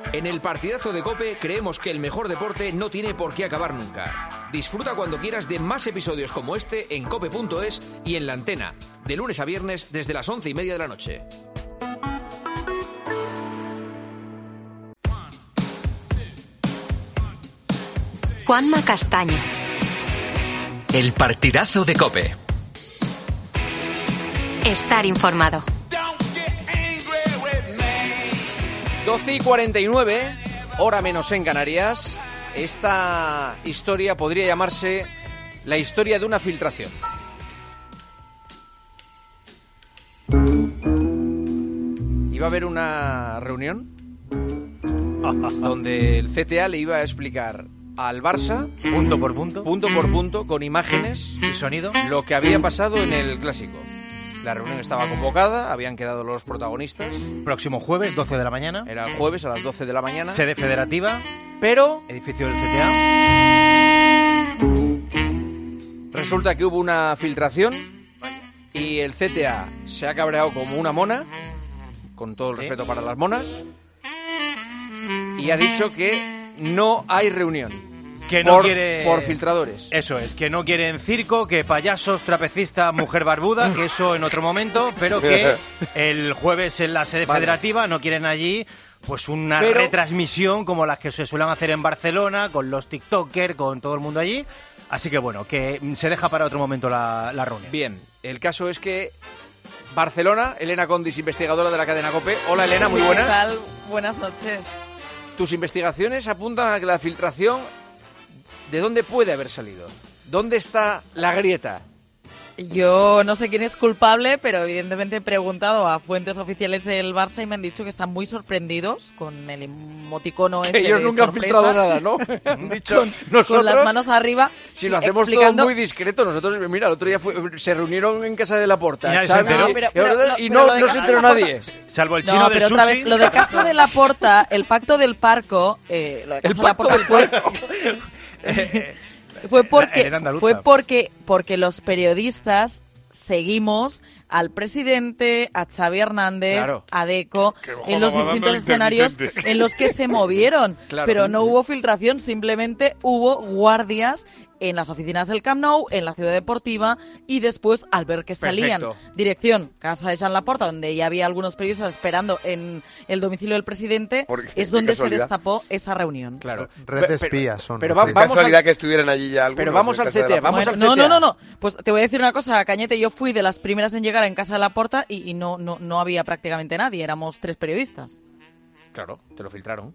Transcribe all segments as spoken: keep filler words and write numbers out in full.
En el partidazo de COPE creemos que el mejor deporte no tiene por qué acabar nunca. Disfruta cuando quieras de más episodios como este en cope punto es y en La Antena, de lunes a viernes desde las once y media de la noche. Juanma Castaño. El partidazo de COPE. Estar informado. doce y cuarenta y nueve, hora menos en Canarias. Esta historia podría llamarse la historia de una filtración. Iba a haber una reunión donde el C T A le iba a explicar al Barça, punto por punto, punto por punto, con imágenes y sonido, lo que había pasado en el Clásico. La reunión estaba convocada, habían quedado los protagonistas. Próximo jueves, doce de la mañana. Era el jueves a las doce de la mañana. Sede federativa, pero edificio del C T A. Resulta que hubo una filtración y el C T A se ha cabreado como una mona, con todo el ¿Sí? respeto para las monas, y ha dicho que no hay reunión. Que no por, quiere... por filtradores. Eso es, que no quieren circo, que payasos, trapecista, mujer barbuda, que eso en otro momento, pero que el jueves en la sede vale. federativa no quieren allí pues una pero... retransmisión como las que se suelen hacer en Barcelona, con los tiktokers, con todo el mundo allí. Así que bueno, que se deja para otro momento la, la reunión. Bien, el caso es que Barcelona, Elena Condis, investigadora de la cadena COPE. Hola Elena, muy buenas. ¿Qué tal? Buenas noches. Tus investigaciones apuntan a que la filtración... ¿De dónde puede haber salido? ¿Dónde está la grieta? Yo no sé quién es culpable, pero evidentemente he preguntado a fuentes oficiales del Barça y me han dicho que están muy sorprendidos con el emoticono que este ellos de nunca sorpresa. han filtrado nada, ¿no? Han dicho con, nosotros, con las manos arriba. si lo hacemos explicando... todo muy discreto, nosotros, mira, el otro día fue, se reunieron en casa de Laporta, Ya, Xavi, no, pero, y, pero, y pero no, lo de no se enteró nadie. Salvo el chino No, del pero otra sushi. vez, lo de Casa de Laporta, el pacto del Parco, eh, lo de Casa El de Laporta pacto del fue... Parco. Fue porque, Era andaluza. fue porque, porque los periodistas seguimos al presidente, a Xavi Hernández, Claro. a Deco, Que ojo, en los vamos dando distintos el escenarios intermitente. en los que se movieron. Claro. Pero no hubo filtración, simplemente hubo guardias en las oficinas del Camp Nou, en la ciudad deportiva, y después, al ver que salían, Perfecto. dirección, casa de Jean Laporta, donde ya había algunos periodistas esperando en el domicilio del presidente, Porque, es qué donde se casualidad. destapó esa reunión. Claro. Red de Pero- espías son. Pero va- Sí. Qué vamos casualidad al, que estuvieran allí ya algunos. pero vamos en al casa de C T A, la- vamos Bueno, al no, C T A. no, no, no. Pues te voy a decir una cosa, Cañete. Yo fui de las primeras en llegar en Casa de Laporta y, y no, no, no había prácticamente nadie. Éramos tres periodistas. Claro, te lo filtraron.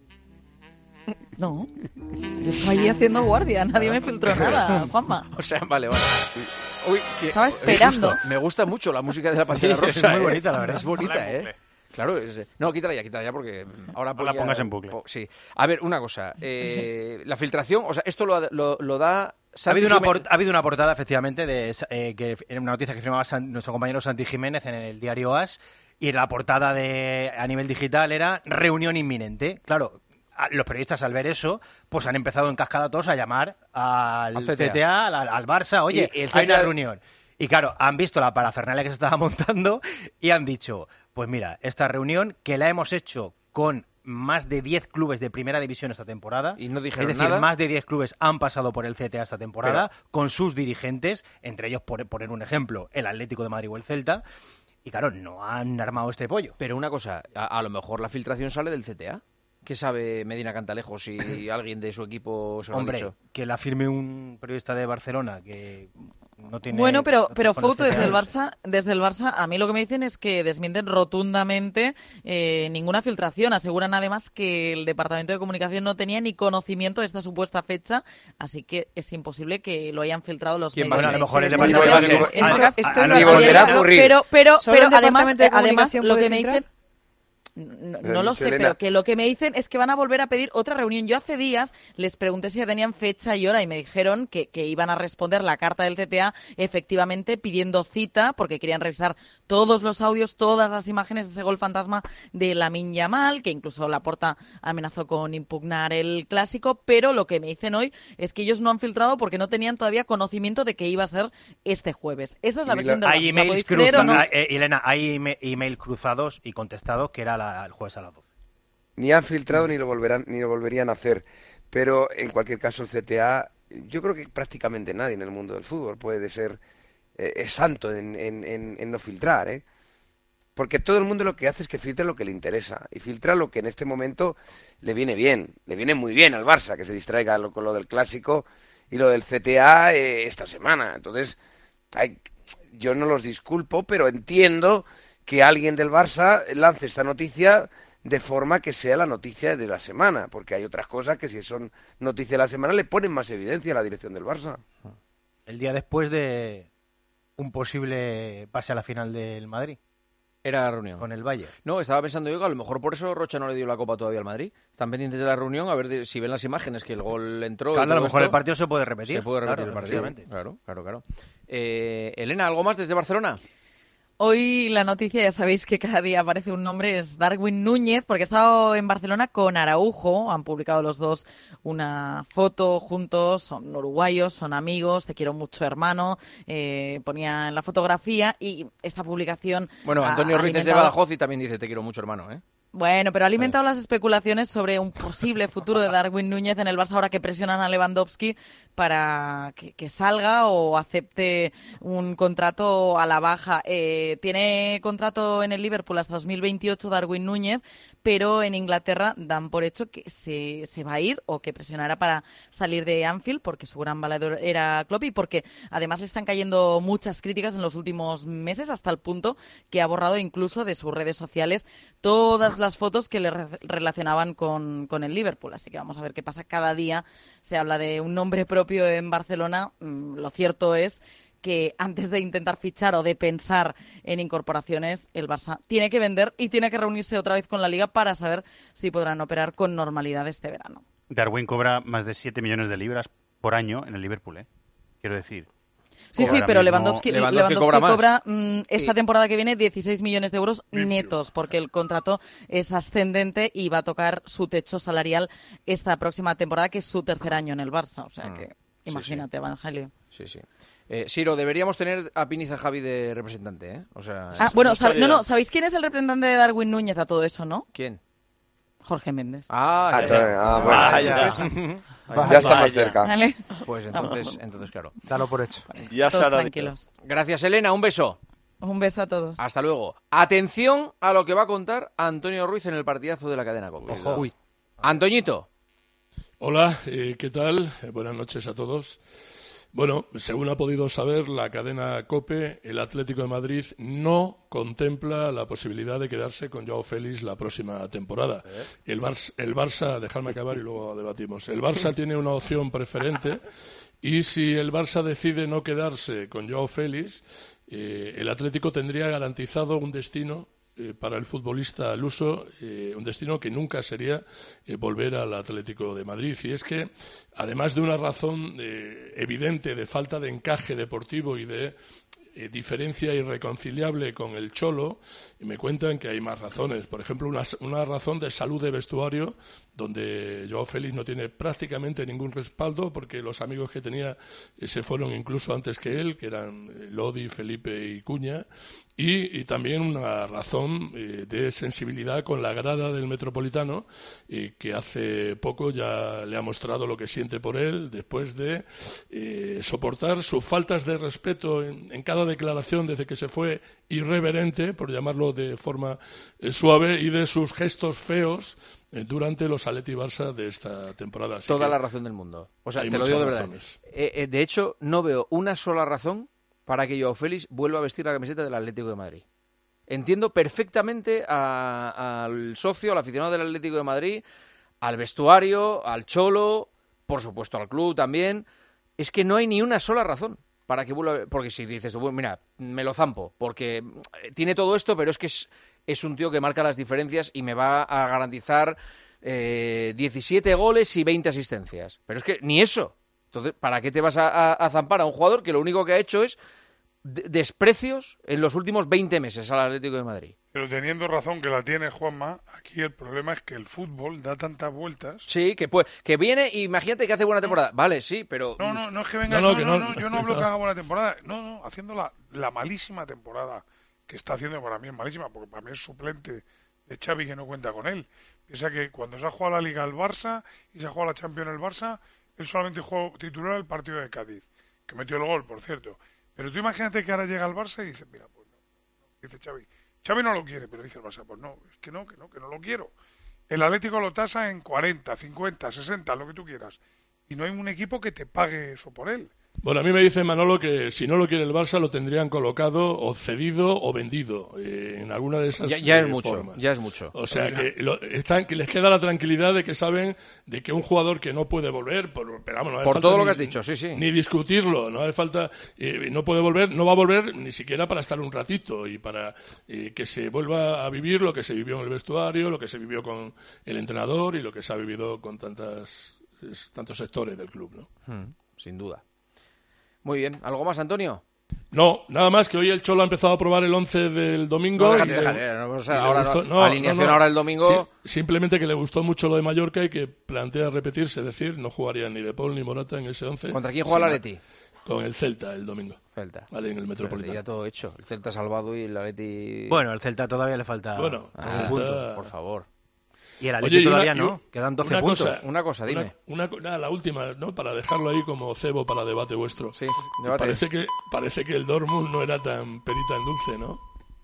No. Yo estaba allí haciendo guardia. Nadie me filtró nada, Juanma. O sea, vale, vale. Uy, que- Estaba me esperando. gusta, Me gusta mucho la música de la Pantera Sí, Rosa. es muy ¿eh? bonita, la verdad. Es bonita, Ponla en ¿eh? bucle. Claro, es, no, quítala ya, quítala ya porque ahora No la ponía- pongas en bucle. po- sí. A ver, una cosa. Eh, la filtración, o sea, esto lo, lo, lo da... Ha Santi habido, una Jiménez. por- ha habido una portada, efectivamente, de eh, que era una noticia que firmaba San- nuestro compañero Santi Jiménez en el diario As, y la portada de a nivel digital era reunión inminente. Claro, a- los periodistas al ver eso, pues han empezado en cascada todos a llamar al Al C C T A. T A, al, al Barça, oye, Y el hay una C T A reunión. Y claro, han visto la parafernalia que se estaba montando y han dicho, pues mira, esta reunión que la hemos hecho con más de diez clubes de primera división esta temporada. Y no dijeron Es decir, nada. más de diez clubes han pasado por el C T A esta temporada con sus dirigentes, entre ellos, por poner un ejemplo, el Atlético de Madrid o el Celta. Y claro, no han armado este pollo. Pero una cosa, a, a lo mejor la filtración sale del C T A. ¿Qué sabe Medina Cantalejo si alguien de su equipo se lo Hombre, ha dicho? que la firme un periodista de Barcelona que no tiene... Bueno, pero, no pero con el foto C T A. desde el Barça, desde el Barça, a mí lo que me dicen es que desmienten rotundamente eh, ninguna filtración. Aseguran además que el Departamento de Comunicación no tenía ni conocimiento de esta supuesta fecha, así que es imposible que lo hayan filtrado los ¿Quién medios. va a Bueno, a lo mejor el Esto Departamento va a de ser- Comunicación... esto- a- esto a- no a- Y a- volverá a Pero, ocurrir. pero, pero, ¿Solo pero el además, Departamento de además Comunicación lo puede que me filtrar? dicen... No, Pero no lo dicho sé, Elena. pero que lo que me dicen es que van a volver a pedir otra reunión. Yo hace días les pregunté si ya tenían fecha y hora y me dijeron que, que iban a responder la carta del C T A efectivamente pidiendo cita porque querían revisar todos los audios, todas las imágenes de ese gol fantasma de Lamine Yamal, que incluso Laporta amenazó con impugnar el Clásico, pero lo que me dicen hoy es que ellos no han filtrado porque no tenían todavía conocimiento de que iba a ser este jueves. Esta es la Y versión la- de Hay ¿La emails podéis creer o cruzados, no? eh, Elena, hay eme- email cruzados y contestados que era la- el jueves a las doce. ni han filtrado ni lo volverán ni lo volverían a hacer. Pero en cualquier caso el C T A, yo creo que prácticamente nadie en el mundo del fútbol puede ser eh, es santo en, en, en, en no filtrar, ¿eh? Porque todo el mundo lo que hace es que filtra lo que le interesa y filtra lo que en este momento le viene bien, le viene muy bien al Barça, que se distraiga lo, con lo del Clásico y lo del C T A eh, esta semana. Entonces, hay, yo no los disculpo, pero entiendo que alguien del Barça lance esta noticia de forma que sea la noticia de la semana, porque hay otras cosas que si son noticias de la semana le ponen más evidencia a la dirección del Barça. El día después de un posible pase a la final del Madrid. Era la reunión. Con el Bayern. No, estaba pensando yo que a lo mejor por eso Rocha no le dio la copa todavía al Madrid. Están pendientes de la reunión a ver de, si ven las imágenes que el gol entró. Claro, a lo mejor esto, el partido se puede repetir. Se puede repetir claro, el partido. Claro, claro, claro. Eh, Elena, ¿algo más desde Barcelona? Hoy la noticia, ya sabéis que cada día aparece un nombre, es Darwin Núñez, porque ha estado en Barcelona con Araujo. Han publicado los dos una foto juntos, son uruguayos, son amigos, te quiero mucho, hermano. Eh, ponía en la fotografía y esta publicación... Bueno, Antonio Ruiz es de Badajoz y también dice te quiero mucho, hermano, ¿eh? Bueno, pero ha alimentado las especulaciones sobre un posible futuro de Darwin Núñez en el Barça ahora que presionan a Lewandowski para que, que salga o acepte un contrato a la baja. Eh, tiene contrato en el Liverpool hasta dos mil veintiocho Darwin Núñez, pero en Inglaterra dan por hecho que se, se va a ir o que presionará para salir de Anfield porque su gran valedor era Klopp y porque además le están cayendo muchas críticas en los últimos meses hasta el punto que ha borrado incluso de sus redes sociales todas las fotos que le re relacionaban con, con el Liverpool. Así que vamos a ver qué pasa. Cada día se habla de un nombre propio en Barcelona. Mm, lo cierto es que antes de intentar fichar o de pensar en incorporaciones, el Barça tiene que vender y tiene que reunirse otra vez con la Liga para saber si podrán operar con normalidad este verano. Darwin cobra más de siete millones de libras por año en el Liverpool, ¿eh? Quiero decir. Sí, sí, pero Lewandowski, Lewandowski, Lewandowski cobra, más. cobra mmm, esta sí. temporada que viene dieciséis millones de euros netos, porque el contrato es ascendente y va a tocar su techo salarial esta próxima temporada, que es su tercer año en el Barça. O sea que, mm, imagínate, sí, sí. Evangelio. Sí, sí. Eh, Siro, deberíamos tener a Piniza Javi de representante, ¿eh? O sea, ah, bueno, sab no, no, ¿sabéis quién es el representante de Darwin Núñez a todo eso, no? ¿Quién? Jorge Méndez. Ah, ah, ya, ah bueno, vaya. Ya, ya está más cerca. ¿Vale? Pues entonces, entonces claro. Dalo por hecho. Vale, Ya todos Sara tranquilos. Gracias, Elena. Un beso. Un beso a todos. Hasta luego. Atención a lo que va a contar Antonio Ruiz en el partidazo de la cadena COPE. Ojo. Uy. Antoñito. Hola, eh, ¿qué tal? Eh, buenas noches a todos. Bueno, según ha podido saber la cadena COPE, el Atlético de Madrid no contempla la posibilidad de quedarse con Joao Félix la próxima temporada. El Barça, el Barça, dejadme acabar y luego debatimos. El Barça tiene una opción preferente y si el Barça decide no quedarse con Joao Félix, eh, el Atlético tendría garantizado un destino Eh, para el futbolista al uso, eh, un destino que nunca sería eh, volver al Atlético de Madrid. Y es que, además de una razón eh, evidente de falta de encaje deportivo y de eh, diferencia irreconciliable con el Cholo, y me cuentan que hay más razones. Por ejemplo, una, una razón de salud de vestuario, donde Joao Félix no tiene prácticamente ningún respaldo, porque los amigos que tenía eh, se fueron incluso antes que él, que eran eh, Lodi, Felipe y Cuña, y, y también una razón eh, de sensibilidad con la grada del Metropolitano, eh, que hace poco ya le ha mostrado lo que siente por él, después de eh, soportar sus faltas de respeto en, en cada declaración desde que se fue irreverente, por llamarlo de forma eh, suave, y de sus gestos feos eh, durante los Atleti Barça de esta temporada. Así Toda que la razón del mundo. O sea, hay te lo digo de verdad. razones. Eh, eh, de hecho, no veo una sola razón para que Joao Félix vuelva a vestir la camiseta del Atlético de Madrid. Entiendo perfectamente a, al socio, al aficionado del Atlético de Madrid, al vestuario, al Cholo, por supuesto al club también. Es que no hay ni una sola razón para que vuelva. Porque si dices, bueno, mira, me lo zampo, porque tiene todo esto, pero es que es, es un tío que marca las diferencias y me va a garantizar eh, diecisiete goles y veinte asistencias. Pero es que ni eso. Entonces, ¿para qué te vas a, a, a zampar a un jugador que lo único que ha hecho es de desprecios en los últimos veinte meses al Atlético de Madrid? Pero teniendo razón que la tiene Juanma, aquí el problema es que el fútbol da tantas vueltas. Sí, que pues que viene y imagínate que hace buena temporada. No. Vale, sí, pero... No, no, no es que venga... No, no, no, no, no yo no hablo que haga buena temporada. No, no, haciendo la, la malísima temporada que está haciendo, para mí es malísima, porque para mí es suplente de Xavi que no cuenta con él. Piensa que cuando se ha jugado la Liga el Barça y se ha jugado la Champions el Barça, él solamente jugó titular el partido de Cádiz, que metió el gol, por cierto. Pero tú imagínate que ahora llega al Barça y dice, mira, pues no, dice Xavi, Xavi no lo quiere, pero dice el Barça, pues no, es que no, que no, que no lo quiero. El Atlético lo tasa en cuarenta, cincuenta, sesenta, lo que tú quieras. Y no hay un equipo que te pague eso por él. Bueno, a mí me dice Manolo que si no lo quiere el Barça lo tendrían colocado o cedido o vendido eh, en alguna de esas ya, ya eh, es mucho, formas. ya es mucho. O sea, que, lo, están, que les queda la tranquilidad de que saben de que un jugador que no puede volver, por, pero vamos, no hace por falta todo ni, lo que has dicho, sí, sí. Ni discutirlo, no hace falta, eh, no puede volver, no va a volver ni siquiera para estar un ratito y para eh, que se vuelva a vivir lo que se vivió en el vestuario, lo que se vivió con el entrenador y lo que se ha vivido con tantas tantos sectores del club, ¿no? Hmm, sin duda. Muy bien. ¿Algo más, Antonio? No, nada más que hoy el Cholo ha empezado a probar el once del domingo. No, déjate, y déjate, le, no, o y sea, le ahora gustó, no, no, alineación no, no, ahora el domingo. Sí, simplemente que le gustó mucho lo de Mallorca y que plantea repetirse, es decir, no jugaría ni De Paul ni Morata en ese once. ¿Contra quién juega el Atleti? Con el Celta el domingo. Celta. Vale, en el Metropolitano. Ya todo hecho. El Celta salvado y el Atleti... Bueno, el Celta todavía le falta bueno, un Celta... punto. Por favor. Y el Atleti todavía una, no, quedan doce una puntos. Cosa, una cosa, dime. Una, una, nada, la última, ¿no? Para dejarlo ahí como cebo para debate vuestro. Sí, debate. Parece que, parece que el Dortmund no era tan perita en dulce, ¿no?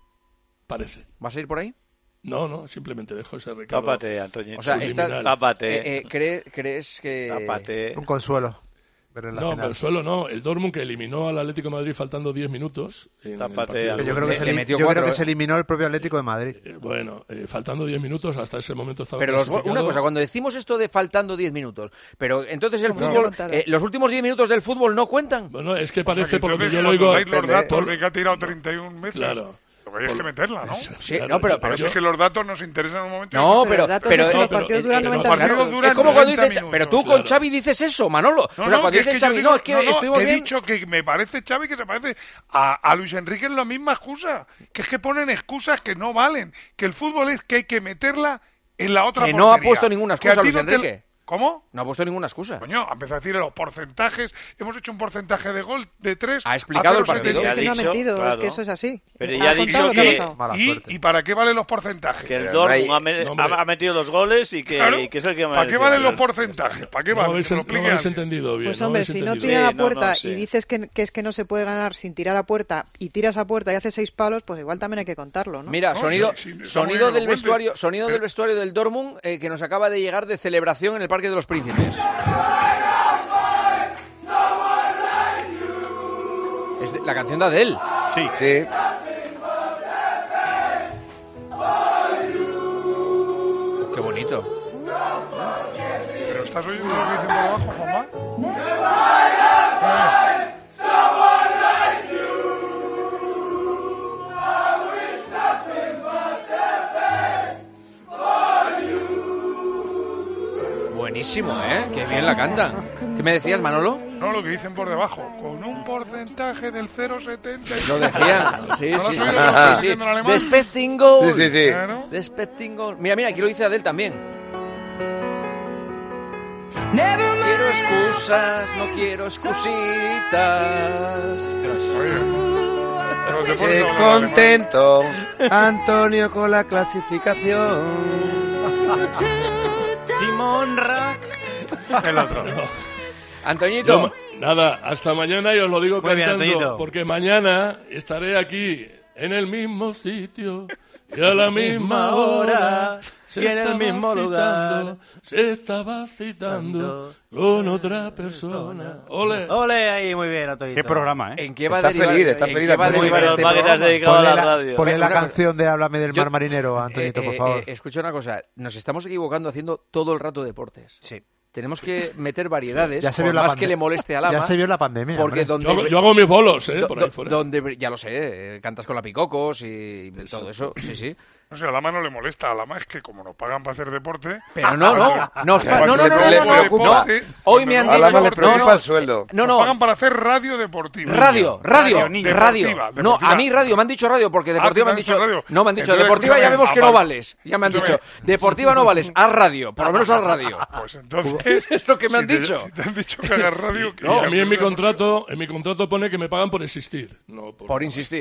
Parece. ¿Vas a ir por ahí? No, no, simplemente dejo ese recado. Tápate, Antonio. O sea, esta, Tápate. Eh, eh, ¿cree, ¿Crees que...? Tápate. Un consuelo. No, Consuelo no. El Dortmund que eliminó al Atlético de Madrid faltando diez minutos. En Tápate. El yo creo que, se, le elim metió yo cuatro, creo que ¿eh? se eliminó el propio Atlético de Madrid. Eh, bueno, eh, faltando diez minutos, hasta ese momento estaba Pero los, una cosa, cuando decimos esto de faltando diez minutos, pero entonces el fútbol, eh, los últimos diez minutos del fútbol no cuentan. Bueno, es que parece, o sea, que por lo que yo lo oigo... los datos de que ha tirado treinta y una veces. Claro. Lo que hay es que meterla, ¿no? Sí, claro, no, pero, Pero pero si es que los datos nos interesan en un momento. No, pero, pero, pero, es que no, los partidos pero, duran pero, noventa los partidos minutos. duran es como cuando dices, minutos. pero tú Claro. con Xavi dices eso, Manolo. No, o sea, no, cuando que es dices que Xavi, yo digo, no, es que no, no, estuvimos que he bien. dicho que me parece Xavi que se parece a, a Luis Enrique en la misma excusa, que es que ponen excusas que no valen, que el fútbol es que hay que meterla en la otra Que no ha portería. puesto ninguna Que a excusa ti Luis no te- Enrique. ¿Cómo? No ha puesto ninguna excusa. Coño, empezó a decir los porcentajes. Hemos hecho un porcentaje de gol de tres. Ha explicado el partido. Ya ha que no ha dicho, mentido, claro. es que eso es así. Pero Ha ya ha contado dicho lo ha que- pasado. Mala ¿Y, suerte. ¿Y para qué valen los porcentajes? Que el Pero no hay- Dortmund ha, me- No, hombre. ha- ha metido los goles y que, Claro. y que es el que ¿Para qué merece valen los ganar. porcentajes? ¿Para qué No valen? habéis, Que lo no explique habéis alguien. entendido bien. Pues no hombre, habéis si no entendido tira bien. a Sí, la no, no, puerta sí. y dices que, que es que no se puede ganar sin tirar a puerta y tiras a puerta y haces seis palos, pues igual también hay que contarlo, ¿no? Mira, No, sonido, sí, sí, está muy sonido bien que del lo cuente. vestuario, sonido Pero- del vestuario del Dortmund eh, que nos acaba de llegar de celebración en el Parque de los Príncipes. Es de- la canción de Adele. Sí. Sí. Qué bonito. ¿Pero estás oyendo lo que dicen por abajo, Juanma? Buenísimo, ¿eh? Qué bien la canta. ¿Qué me decías, Manolo? No, lo que dicen por debajo. Con un porcentaje del cero coma setenta. Lo decían. Sí, ¿No lo sí, has sí. oído lo que está sí, diciendo en sí. alemán? The expecting goal. Sí, sí, sí. Claro. The expecting goal. Mira, mira, aquí lo dice Adele también. Quiero excusas, no quiero excusitas. Oye, pero te pones Qué a hablar alemán. contento Antonio con la clasificación. Simón Rack. El otro. Antoñito. Yo, nada, hasta mañana y os lo digo Muy bien, cantando, Antoñito. porque mañana estaré aquí en el mismo sitio y a la misma hora. y en el estaba mismo lugar. citando, se estaba citando con otra persona. Ole. Ole ahí, muy bien, Antonito. Qué programa, ¿eh? ¿En qué va Está a derivar, feliz, está en feliz qué va a Antonio. derivar Menos este mal que te has programa? dedicado a Ponle la la, radio. ponle la Una cosa- canción de Háblame del Yo- mar marinero, Antonito, Eh, por eh, favor. eh, escucha una cosa, nos estamos equivocando haciendo todo el rato deportes. Sí. Tenemos que meter variedades, Ya se por vio la más pande- que le moleste a Lama. Ya se vio la pandemia. Porque hombre. donde, Yo hago, yo hago mis bolos, ¿eh? do- Por ahí do- fuera. donde, ya lo sé, eh, cantas con la Picocos y todo eso, sí, sí. No sé, a Lama no le molesta. A Lama es que como nos pagan para hacer deporte... Pero no, no, no, Cuando no, no, no, le no, no, no, preocupa no. deporte, Hoy me han cuando A dicho, Lama le no, preocupa no, el sueldo. no, Nos no, pagan para hacer radio deportiva. radio, radio, Deportiva, radio. deportiva. No, a mí radio, me han dicho radio, porque deportiva Ah, me han ¿te dicho, han dicho radio? no me han dicho, Entonces, deportiva ya escúchame, vemos que ah, no vale. vales. Ya me han dicho, Escúchame. deportiva no vales, haz radio, por lo menos haz radio. Pues entonces... Es lo que me si han te- dicho. Si te han dicho que hagas radio... que No, ya a mí en mi empiezas- contrato, en mi contrato pone que me pagan por existir. No por, Por insistir.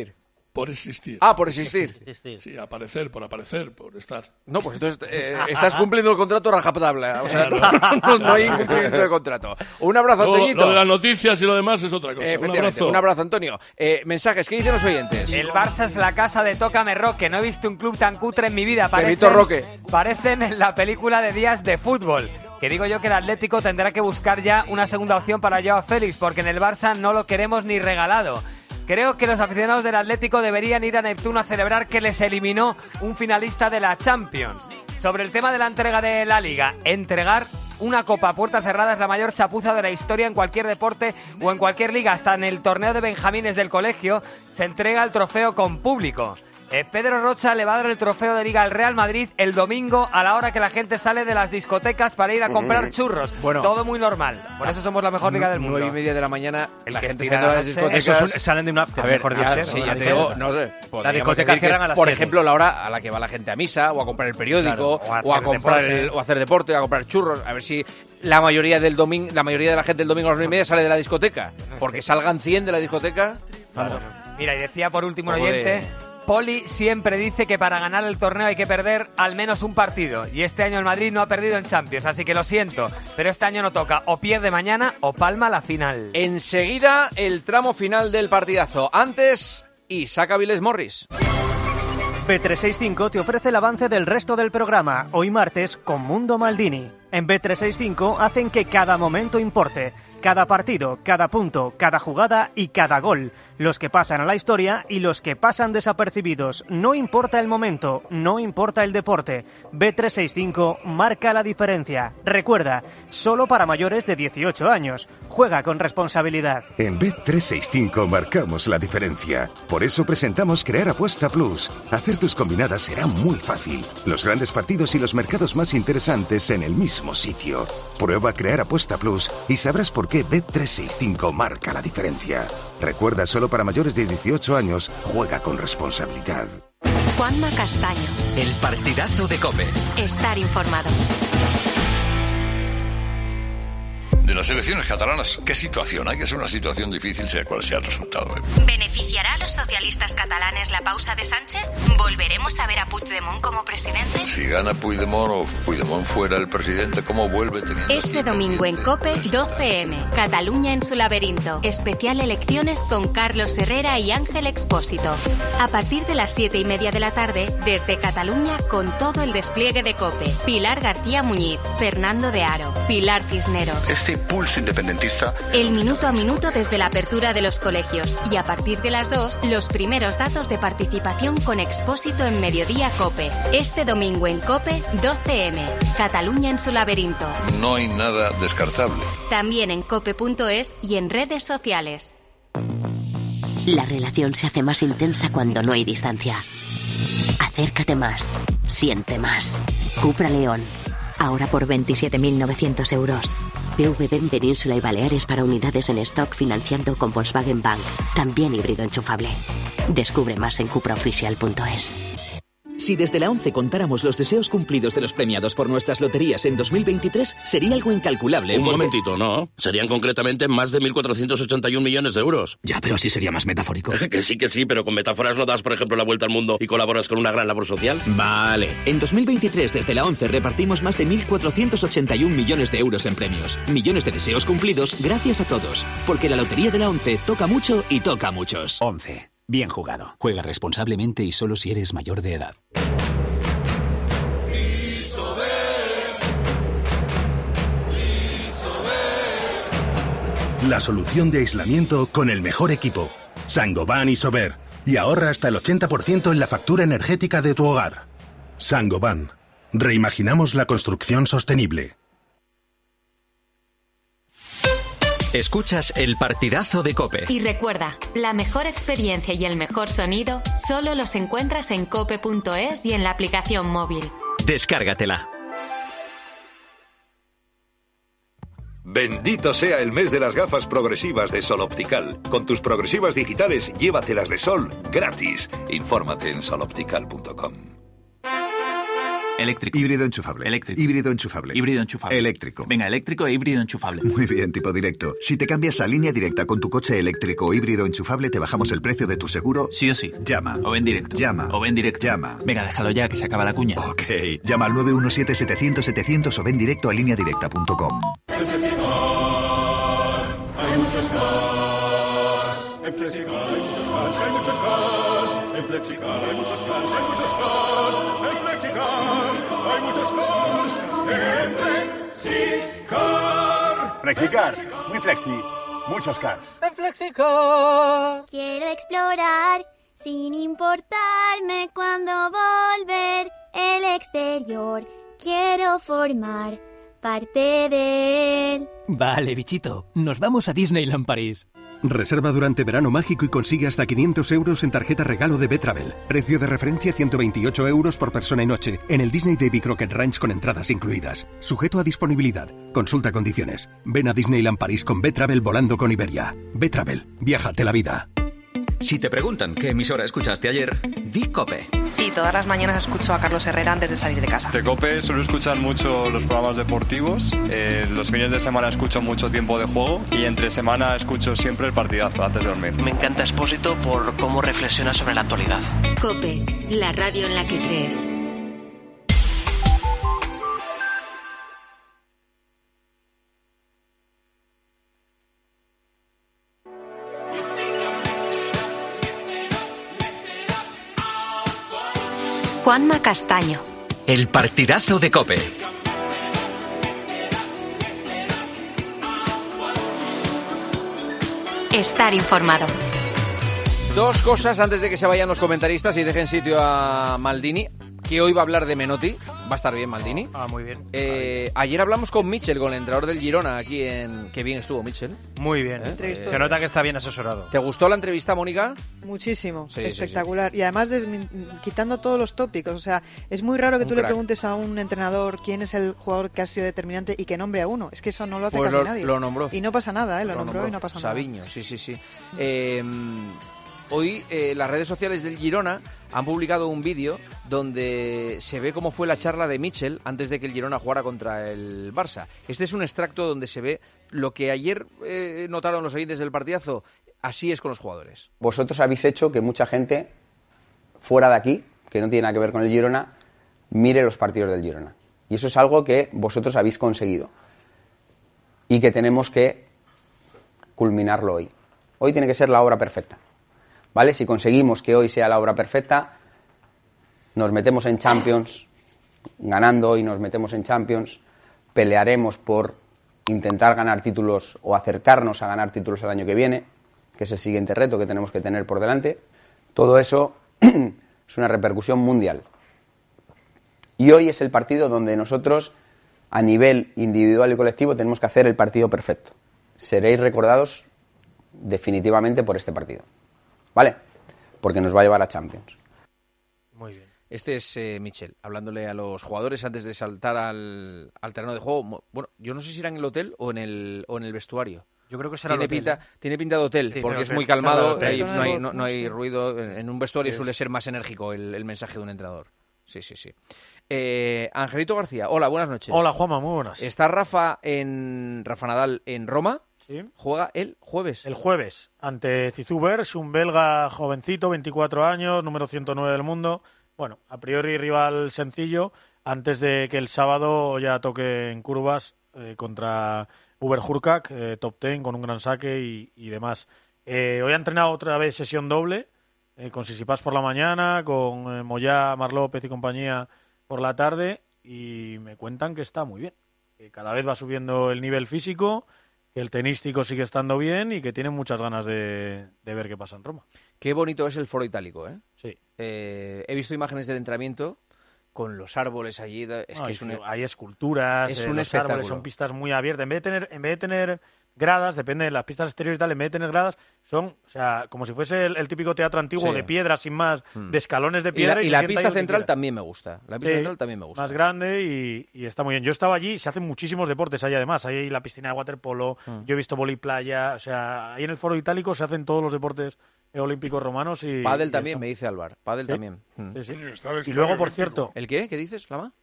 Por existir. Ah, por existir. Sí, aparecer, por aparecer, por estar. No, pues entonces eh, estás cumpliendo el contrato rajatabla. O sea, no, no, no hay incumplimiento de contrato. Un abrazo, Lo, Antoñito. lo de las noticias y lo demás es otra cosa. Eh, un efectivamente, abrazo. un abrazo, Antonio. Eh, mensajes, ¿qué dicen los oyentes? El Barça es la casa de Tócame Roque. No he visto un club tan cutre en mi vida. Benito Roque. Parecen en la película de Días de Fútbol. Que digo yo que el Atlético tendrá que buscar ya una segunda opción para Joao Félix, porque en el Barça no lo queremos ni regalado. Creo que los aficionados del Atlético deberían ir a Neptuno a celebrar que les eliminó un finalista de la Champions. Sobre el tema de la entrega de la Liga, entregar una copa a puerta cerrada es la mayor chapuza de la historia en cualquier deporte o en cualquier liga. Hasta en el torneo de benjamines del colegio se entrega el trofeo con público. Eh, Pedro Rocha le va a dar el trofeo de Liga al Real Madrid el domingo a la hora que la gente sale de las discotecas para ir a comprar Mm. churros. Bueno. Todo muy normal. Por eso somos la mejor liga del mundo. Nueve y media de la mañana, El la que gente estira saliendo de la las noche. discotecas. Eso es- salen de un after, A ver, mejor ya, dicho. sí, ¿no? ya La te digo, discoteca. no sé. La podríamos discoteca decir que cierran es, a las por siete. ejemplo, la hora a la que va la gente a misa o a comprar el periódico Claro, o a o a hacer comprar deporte. el, o a hacer deporte o a comprar churros. A ver si la mayoría del domingo, la mayoría de la gente el domingo a las nueve y media sale de la discoteca. Porque salgan cien de la discoteca. Claro. Mira, y decía por último un Como de- oyente, Poli siempre dice que para ganar el torneo hay que perder al menos un partido. Y este año el Madrid no ha perdido en Champions, así que lo siento. Pero este año no toca, o pierde mañana o palma la final. Enseguida el tramo final del partidazo. Antes, Isaac Avilés Morris. B trescientos sesenta y cinco te ofrece el avance del resto del programa, hoy martes con Mundo Maldini. En B trescientos sesenta y cinco hacen que cada momento importe, cada partido, cada punto, cada jugada y cada gol. Los que pasan a la historia y los que pasan desapercibidos. No importa el momento, no importa el deporte. B trescientos sesenta y cinco marca la diferencia. Recuerda, solo para mayores de dieciocho años. Juega con responsabilidad. En B trescientos sesenta y cinco marcamos la diferencia. Por eso presentamos Crear Apuesta Plus. Hacer tus combinadas será muy fácil. Los grandes partidos y los mercados más interesantes en el mismo sitio. Prueba Crear Apuesta Plus y sabrás por qué B trescientos sesenta y cinco marca la diferencia. Recuerda, solo para mayores de dieciocho años, juega con responsabilidad. Juanma Castaño. El partidazo de COPE. Estar informado. De las elecciones catalanas, ¿qué situación hay? Que es una situación difícil, sea cual sea el resultado. ¿eh? ¿Beneficiará a los socialistas catalanes la pausa de Sánchez? ¿Volveremos a ver a Puigdemont como presidente? Si gana Puigdemont o Puigdemont fuera el presidente, ¿cómo vuelve teniendo? Este domingo en COPE, doce eme. Cataluña en su laberinto. Especial elecciones con Carlos Herrera y Ángel Expósito. A partir de las siete y media de la tarde, desde Cataluña con todo el despliegue de COPE. Pilar García Muñiz, Fernando de Aro, Pilar Cisneros. Este pulso independentista. El minuto a minuto desde la apertura de los colegios. Y a partir de las dos, los primeros datos de participación con Expósito en Mediodía COPE. Este domingo en COPE, doce eme. Cataluña en su laberinto. No hay nada descartable. También en cope punto es y en redes sociales. La relación se hace más intensa cuando no hay distancia. Acércate más. Siente más. Cupra León. Ahora por veintisiete mil novecientos euros. P V B en Península y Baleares para unidades en stock financiando con Volkswagen Bank. También híbrido enchufable. Descubre más en cupra oficial punto es. Si desde la ONCE contáramos los deseos cumplidos de los premiados por nuestras loterías en dos mil veintitrés, sería algo incalculable. Un porque... momentito, no. Serían concretamente más de mil cuatrocientos ochenta y un millones de euros. Ya, pero así sería más metafórico. Que sí, que sí, pero con metáforas no das, por ejemplo, la vuelta al mundo y colaboras con una gran labor social. Vale. En dos mil veintitrés, desde la ONCE, repartimos más de mil cuatrocientos ochenta y un millones de euros en premios. Millones de deseos cumplidos gracias a todos. Porque la lotería de la ONCE toca mucho y toca a muchos. ONCE. Bien jugado. Juega responsablemente y solo si eres mayor de edad. La solución de aislamiento con el mejor equipo. Saint-Gobain Isover. Y ahorra hasta el ochenta por ciento en la factura energética de tu hogar. Saint-Gobain. Reimaginamos la construcción sostenible. Escuchas el partidazo de COPE. Y recuerda, la mejor experiencia y el mejor sonido solo los encuentras en cope punto es y en la aplicación móvil. Descárgatela. Bendito sea el mes de las gafas progresivas de Sol Optical. Con tus progresivas digitales, llévatelas de sol gratis. Infórmate en sol optical punto com. Eléctrico. Híbrido enchufable. Eléctrico. Híbrido enchufable. Híbrido enchufable. Eléctrico. Venga, eléctrico e híbrido enchufable. Muy bien, tipo directo. Si te cambias a Línea Directa con tu coche eléctrico o híbrido enchufable, te bajamos el precio de tu seguro. Sí o sí. Llama. O ven directo. Llama. O ven directo. Llama. Venga, déjalo ya, que se acaba la cuña. Ok. Llama al nueve uno siete setecientos setecientos o ven directo a línea directa punto com. En Flexicar hay muchos cars. En Flexicar hay muchos cars, hay muchos cars. En Flexicar hay muchos cars, hay muchos cars. En Flexicar hay muchos cars. En Flexicar. Flexicar, muy flexi, muchos cars. En Flexicar. Quiero explorar sin importarme cuándo volver el exterior. Quiero formar parte de él. Vale, bichito, nos vamos a Disneyland París. Reserva durante verano mágico y consigue hasta quinientos euros en tarjeta regalo de B-Travel. Precio de referencia ciento veintiocho euros por persona y noche en el Disney Davy Crockett Ranch con entradas incluidas. Sujeto a disponibilidad. Consulta condiciones. Ven a Disneyland París con B-Travel volando con Iberia. B-Travel. Viájate la vida. Si te preguntan qué emisora escuchaste ayer, di COPE. Sí, todas las mañanas escucho a Carlos Herrera antes de salir de casa. De COPE suelo escuchar mucho los programas deportivos, eh, los fines de semana escucho mucho Tiempo de Juego y entre semana escucho siempre el partidazo antes de dormir. Me encanta Expósito por cómo reflexiona sobre la actualidad. COPE, la radio en la que crees. Juanma Castaño. El partidazo de COPE. Estar informado. Dos cosas antes de que se vayan los comentaristas y dejen sitio a Maldini, que hoy va a hablar de Menotti. Va a estar bien Maldini. Ah, muy bien. Eh, ayer hablamos con Michel, con el entrenador del Girona, aquí en... Qué bien estuvo Michel. Muy bien. ¿Eh? Se nota que está bien asesorado. ¿Te gustó la entrevista, Mónica? Muchísimo, Sí, espectacular. sí, sí. Y además desmin- quitando todos los tópicos. O sea, es muy raro que Un tú crack. le preguntes a un entrenador quién es el jugador que ha sido determinante y que nombre a uno. Es que eso no lo hace Pues casi lo, nadie. lo nombró. Y no pasa nada, ¿eh? Lo, nombró, y no pasa nada. Sabiño, sí, sí, sí. Eh, hoy eh, las redes sociales del Girona han publicado un vídeo donde se ve cómo fue la charla de Michel antes de que el Girona jugara contra el Barça. Este es un extracto donde se ve lo que ayer eh, notaron los oyentes del partidazo. Así es con los jugadores. Vosotros habéis hecho que mucha gente fuera de aquí, que no tiene nada que ver con el Girona, mire los partidos del Girona. Y eso es algo que vosotros habéis conseguido y que tenemos que culminarlo hoy. Hoy tiene que ser la obra perfecta, ¿vale? Si conseguimos que hoy sea la obra perfecta, nos metemos en Champions, ganando hoy nos metemos en Champions, pelearemos por intentar ganar títulos o acercarnos a ganar títulos el año que viene, que es el siguiente reto que tenemos que tener por delante. Todo eso es una repercusión mundial. Y hoy es el partido donde nosotros, a nivel individual y colectivo, tenemos que hacer el partido perfecto. Seréis recordados definitivamente por este partido, ¿vale? Porque nos va a llevar a Champions. Muy bien. Este es eh, Michel, hablándole a los jugadores antes de saltar al, al terreno de juego. Bueno, yo no sé si era en el hotel o en el, o en el vestuario. Yo creo que será tiene el hotel, pinta, ¿eh? tiene pinta de hotel, Sí, porque será es hotel. muy calmado, Será hay- hotel. no hay, no, no hay Sí. ruido. En en un vestuario Es- suele ser más enérgico el, el mensaje de un entrenador. Sí, sí, sí. Eh, Angelito García, hola, buenas noches. Hola, Juanma, muy buenas. Está Rafa en Rafa Nadal en Roma. Sí. Juega el jueves. El jueves, ante Cizuber, es un belga jovencito, veinticuatro años, número ciento nueve del mundo. Bueno, a priori rival sencillo, antes de que el sábado ya toque en curvas eh, contra Uber Hurkacz, eh, top ten, con un gran saque y, y demás. Eh, hoy ha entrenado otra vez sesión doble, eh, con Sisipas por la mañana, con eh, Moyá, Mar López y compañía por la tarde, y me cuentan que está muy bien, que cada vez va subiendo el nivel físico, que el tenístico sigue estando bien y que tiene muchas ganas de, de ver qué pasa en Roma. Qué bonito es el foro itálico, ¿eh? Sí. Eh, he visto imágenes del entrenamiento con los árboles allí. Es No, que hay, es un, hay esculturas, es eh, un los árboles espectáculo. son pistas muy abiertas. En vez de tener, en vez de tener gradas, depende de las pistas exteriores y tal, en vez de tener gradas, son, o sea, como si fuese el, el típico teatro antiguo Sí. de piedra sin más, Mm. de escalones de Y la, piedra. y se la sienta ahí pista donde central quiera. también me gusta. La pista Sí, central también me gusta. Más grande y, y está muy bien. Yo estaba allí, se hacen muchísimos deportes ahí además. Hay la piscina de waterpolo, Mm. yo he visto vóley playa, o sea, ahí en el foro itálico se hacen todos los deportes olímpicos romanos y... Pádel y también, está- me dice Álvaro. Pádel Sí, también. Mm. sí, sí. Está el Y estadio luego, por olímpico. cierto... ¿El qué? ¿Qué dices, Lama?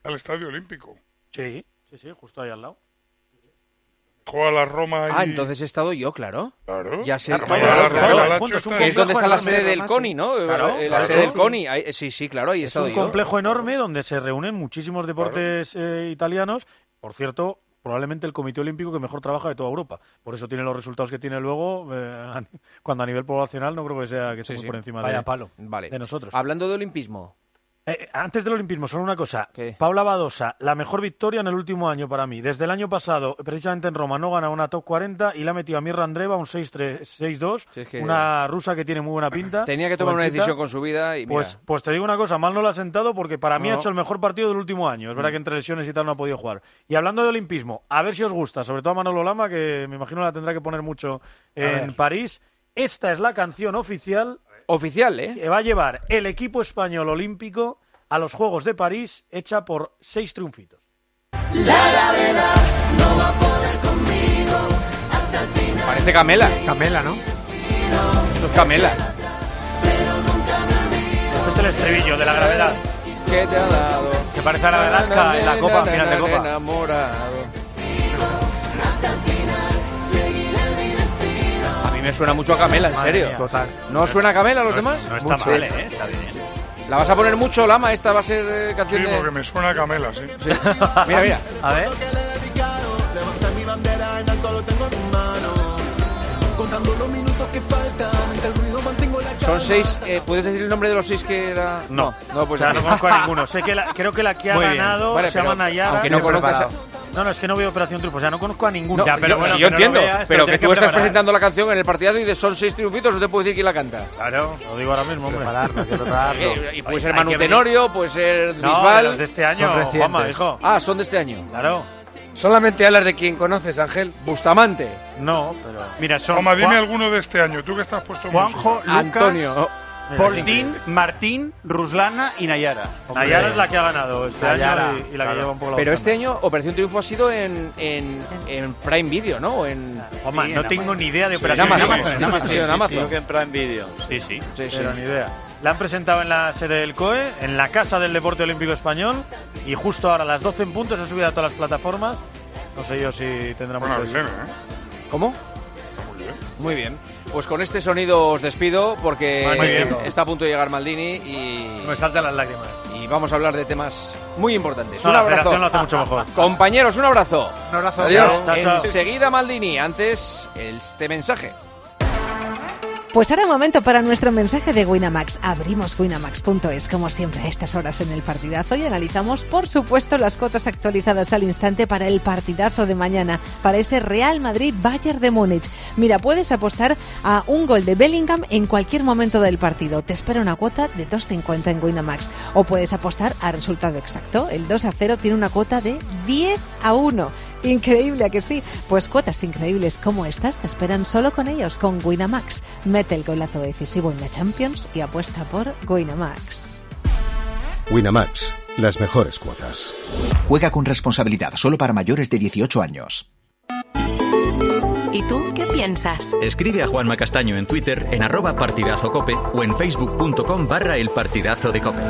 al Estadio Olímpico. Sí, sí, sí, justo ahí al lado. Juega la Roma y... Ah, entonces he estado yo, claro. Claro. Ya sé, Claro, claro, claro, claro, claro, claro, es un que es donde está la complejo sede enorme, del Roma, CONI, sí. ¿no? Claro, la claro, sede del sí. CONI. Ahí- sí, sí, claro, ahí he Es estado un yo. complejo enorme donde se reúnen muchísimos deportes eh, italianos. Por cierto, probablemente el Comité Olímpico que mejor trabaja de toda Europa. Por eso tiene los resultados que tiene luego, eh, a- cuando a nivel poblacional no creo que sea que esté Sí, muy sí. por encima Vaya de, palo. Vale. de nosotros. Hablando de olimpismo. Eh, antes del olimpismo, solo una cosa. Paula Badosa, la mejor victoria en el último año para mí. Desde el año pasado, precisamente en Roma, no gana una top cuarenta y le ha metido a Mirra Andreeva un seis tres, seis dos, Sí, es que- una rusa que tiene muy buena pinta. Tenía que tomar una jovencita. decisión con su vida y mira. Pues, pues te digo una cosa, mal no la ha sentado porque para mí No. ha hecho el mejor partido del último año. Es verdad Mm. que entre lesiones y tal no ha podido jugar. Y hablando de olimpismo, a ver si os gusta, sobre todo a Manolo Lama, que me imagino la tendrá que poner mucho en ver. París. Esta es la canción oficial. Oficial, ¿eh? Que va a llevar el equipo español olímpico a los Juegos de París, hecha por seis triunfitos. Parece Camela. Camela, ¿no? Esto es Camela. Este es el estribillo de la gravedad. ¿Qué te ha dado? Se parece a la de Alaska en la Copa, final de Copa. Enamorado. A mí me suena mucho a Camela, en Madre serio. mía. Total. ¿No suena a Camela a los No es- demás? no está Mucho. mal, ¿eh? Está bien. ¿La vas a poner mucho, Lama? ¿Esta va a ser eh, Sí, canción de...? porque me suena a Camela, sí. Mira, mira. A ver. Levanta mi bandera, en alto lo tengo en mano. Contando los minutos que faltan, entre el ruido mantengo la Son seis... eh, ¿Puedes decir el nombre de los seis que era...? No, no, pues o sea, aquí. no conozco a ninguno. Sé que la- creo que la que ha Muy bien. ganado Vale, se llama pero Nayara. aunque no Bien conozcas a- preparado. No, no, es que no veo Operación Triunfo, o sea, no conozco a ninguno. No, Ya, pero yo, bueno, sí, que yo no lo entiendo, veas, te pero lo que tienes tú estás preparar. presentando la canción en el partidazo y de son seis triunfitos, no te puedo decir quién la canta. Claro, lo digo ahora mismo, hombre. Prepararlo, hay que prepararlo. Eh, Y puede Hay- ser hay Manu que venir. Tenorio, puede ser No, Bisbal. de los de este año, Son recientes. Juanma, hijo. Ah, son de este año. Claro. Solamente hablas de quién conoces, Ángel. Bustamante. No, pero... Mira, son Toma, dime Juan- alguno de este año. Tú que estás puesto en Juanjo, música. Lucas, Antonio. Mira, Poldín, Martín, Ruslana y Nayara. Nayara es la que ha ganado este Nayara, año y, y la claro. que lleva un poco la Pero botana. este año Operación Triunfo ha sido en, en, en Prime Video, ¿no? O en... Juanma, Sí, no en tengo Amazon. ni idea de Sí, Operación en Amazon, Triunfo. en Amazon, sí, en Amazon. Creo que en Prime Video. Sí, sí, Sí, sí. pero ni idea. La han presentado en la sede del C O E, en la Casa del Deporte Olímpico Español, y justo ahora a las doce en punto se ha subido a todas las plataformas. No sé yo si tendrá Bueno, mucho bien, éxito. ¿eh? ¿Cómo? Muy bien. Muy bien. Pues con este sonido os despido porque Muy bien. está a punto de llegar Maldini y, Me saltan las lágrimas. y vamos a hablar de temas muy importantes. No, un la abrazo. federación lo hace mucho mejor. Compañeros, un abrazo. Un abrazo. Adiós. Chao, chao. Enseguida Maldini, antes este mensaje. Pues ahora momento para nuestro mensaje de Winamax. Abrimos winamax punto es como siempre a estas horas en el partidazo y analizamos, por supuesto, las cotas actualizadas al instante para el partidazo de mañana, para ese Real Madrid-Bayern de Múnich. Mira, puedes apostar a un gol de Bellingham en cualquier momento del partido. Te espera una cuota de dos cincuenta en Winamax. O puedes apostar a resultado exacto. El dos a cero tiene una cuota de diez a uno. Increíble, ¿a que sí? Pues cuotas increíbles como estas te esperan solo con ellos, con Winamax. Mete el golazo decisivo en la Champions y apuesta por Winamax. Winamax, las mejores cuotas. Juega con responsabilidad, solo para mayores de dieciocho años. ¿Y tú qué piensas? Escribe a Juanma Castaño en Twitter en arroba partidazo cope o en facebook.com barra el partidazo de cope.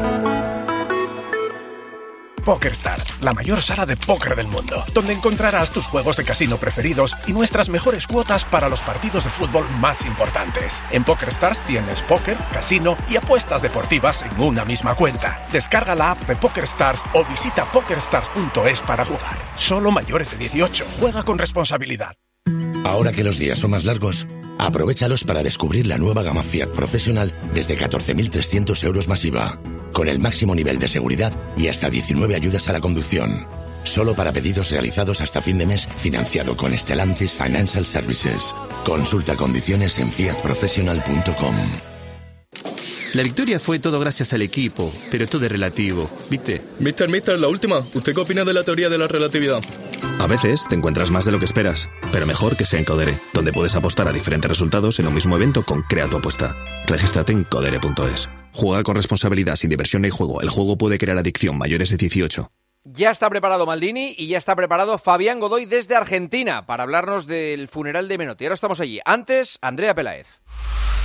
PokerStars, la mayor sala de póker del mundo, donde encontrarás tus juegos de casino preferidos y nuestras mejores cuotas para los partidos de fútbol más importantes. En PokerStars tienes póker, casino y apuestas deportivas en una misma cuenta. Descarga la app de PokerStars o visita pokerstars punto es para jugar. Solo mayores de dieciocho. Juega con responsabilidad. Ahora que los días son más largos, aprovéchalos para descubrir la nueva gama Fiat Professional desde catorce mil trescientos euros más I V A, con el máximo nivel de seguridad y hasta diecinueve ayudas a la conducción. Solo para pedidos realizados hasta fin de mes, financiado con Stellantis Financial Services. Consulta condiciones en fiat professional punto com. La victoria fue todo gracias al equipo, pero todo es relativo, ¿viste? Mister, Mister, la última. ¿Usted qué opina de la teoría de la relatividad? A veces te encuentras más de lo que esperas, pero mejor que sea en Codere, donde puedes apostar a diferentes resultados en un mismo evento con Crea tu apuesta. Regístrate en codere punto es. Juega con responsabilidad, sin diversión ni juego. El juego puede crear adicción. Mayores de dieciocho. Ya está preparado Maldini y ya está preparado Fabián Godoy desde Argentina para hablarnos del funeral de Menotti. Ahora estamos allí. Antes, Andrea Peláez.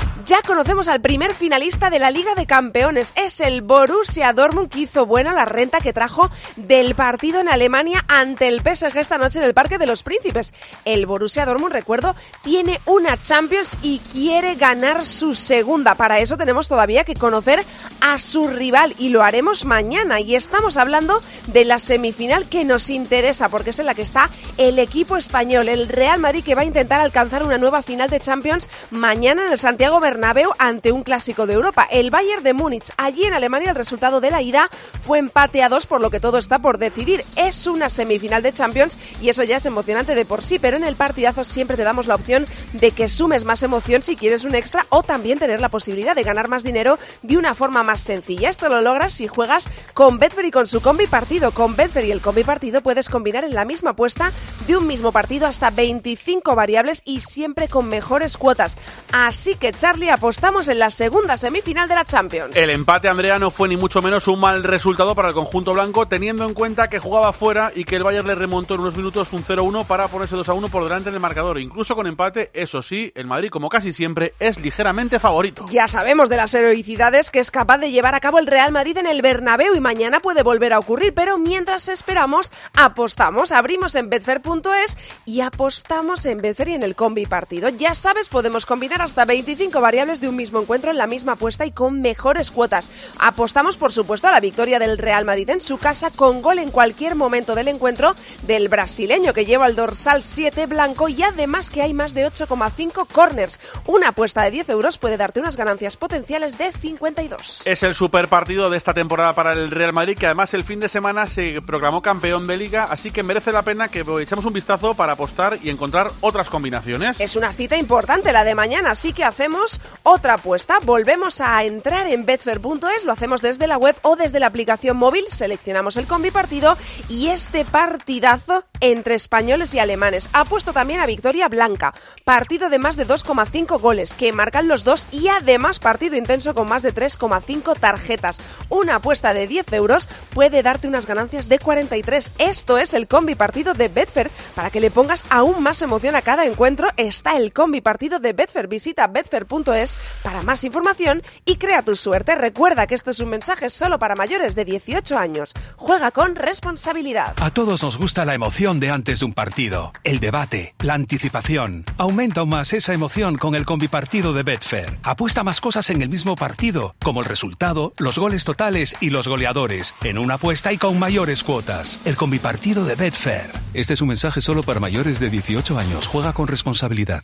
Ya conocemos al primer finalista de la Liga de Campeones. Es el Borussia Dortmund, que hizo buena la renta que trajo del partido en Alemania ante el P S G esta noche en el Parque de los Príncipes. El Borussia Dortmund, recuerdo, tiene una Champions y quiere ganar su segunda. Para eso tenemos todavía que conocer a su rival y lo haremos mañana. Y estamos hablando de la semifinal que nos interesa, porque es en la que está el equipo español, el Real Madrid, que va a intentar alcanzar una nueva final de Champions mañana en el Santiago Bernabéu ante un clásico de Europa, el Bayern de Múnich. Allí en Alemania el resultado de la ida fue empate a dos, por lo que todo está por decidir. Es una semifinal de Champions y eso ya es emocionante de por sí, pero en el partidazo siempre te damos la opción de que sumes más emoción si quieres un extra o también tener la posibilidad de ganar más dinero de una forma más sencilla. Esto lo logras si juegas con Betfair y con su combi partido. Con Betfair y el combi partido puedes combinar en la misma apuesta de un mismo partido hasta veinticinco variables y siempre con mejores cuotas. Así que, Charlie, apostamos en la segunda semifinal de la Champions. El empate, Andrea, no fue ni mucho menos un mal resultado para el conjunto blanco, teniendo en cuenta que jugaba fuera y que el Bayern le remontó en unos minutos un cero uno para ponerse dos a uno por delante del marcador. Incluso con empate, eso sí, el Madrid, como casi siempre, es ligeramente favorito. Ya sabemos de las heroicidades que es capaz de llevar a cabo el Real Madrid en el Bernabéu y mañana puede volver a ocurrir, pero mientras esperamos, apostamos. Abrimos en betfair punto es y apostamos en Betfair y en el combi partido. Ya sabes, podemos combinar hasta veinticinco variables de un mismo encuentro en la misma apuesta y con mejores cuotas. Apostamos, por supuesto, a la victoria del Real Madrid en su casa con gol en cualquier momento del encuentro del brasileño, que lleva el dorsal siete blanco, y además que hay más de ocho coma cinco corners. Una apuesta de diez euros puede darte unas ganancias potenciales de cincuenta y dos. Es el super partido de esta temporada para el Real Madrid, que además el fin de semana se proclamó campeón de Liga, así que merece la pena que echemos un vistazo para apostar y encontrar otras combinaciones. Es una cita importante la de mañana, así que hacemos otra apuesta. Volvemos a entrar en betfair punto es, lo hacemos desde la web o desde la aplicación móvil, seleccionamos el combi partido y este partidazo entre españoles y alemanes. Apuesto también a victoria blanca, partido de más de dos coma cinco goles que marcan los dos y además partido intenso con más de tres coma cinco tarjetas. Una apuesta de diez euros puede darte unas ganancias de cuarenta y tres. Esto es el combi partido de Betfair. Para que le pongas aún más emoción a cada encuentro está el combi partido de Betfair. Visita betfair punto es para más información y crea tu suerte. Recuerda que esto es un mensaje solo para mayores de dieciocho años. Juega con responsabilidad. A todos nos gusta la emoción de antes de un partido, el debate, la anticipación. Aumenta aún más esa emoción con el combipartido de Betfair. Apuesta más cosas en el mismo partido, como el resultado, los goles totales y los goleadores, en una apuesta y con mayores cuotas. El combipartido de Betfair. Este es un mensaje solo para mayores de dieciocho años. Juega con responsabilidad.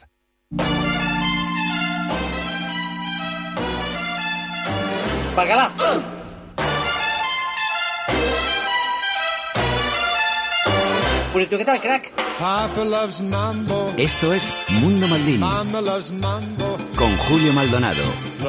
¡Bacala! Purito, ¿qué tal, crack? Esto es Mundo Maldini con Julio Maldonado.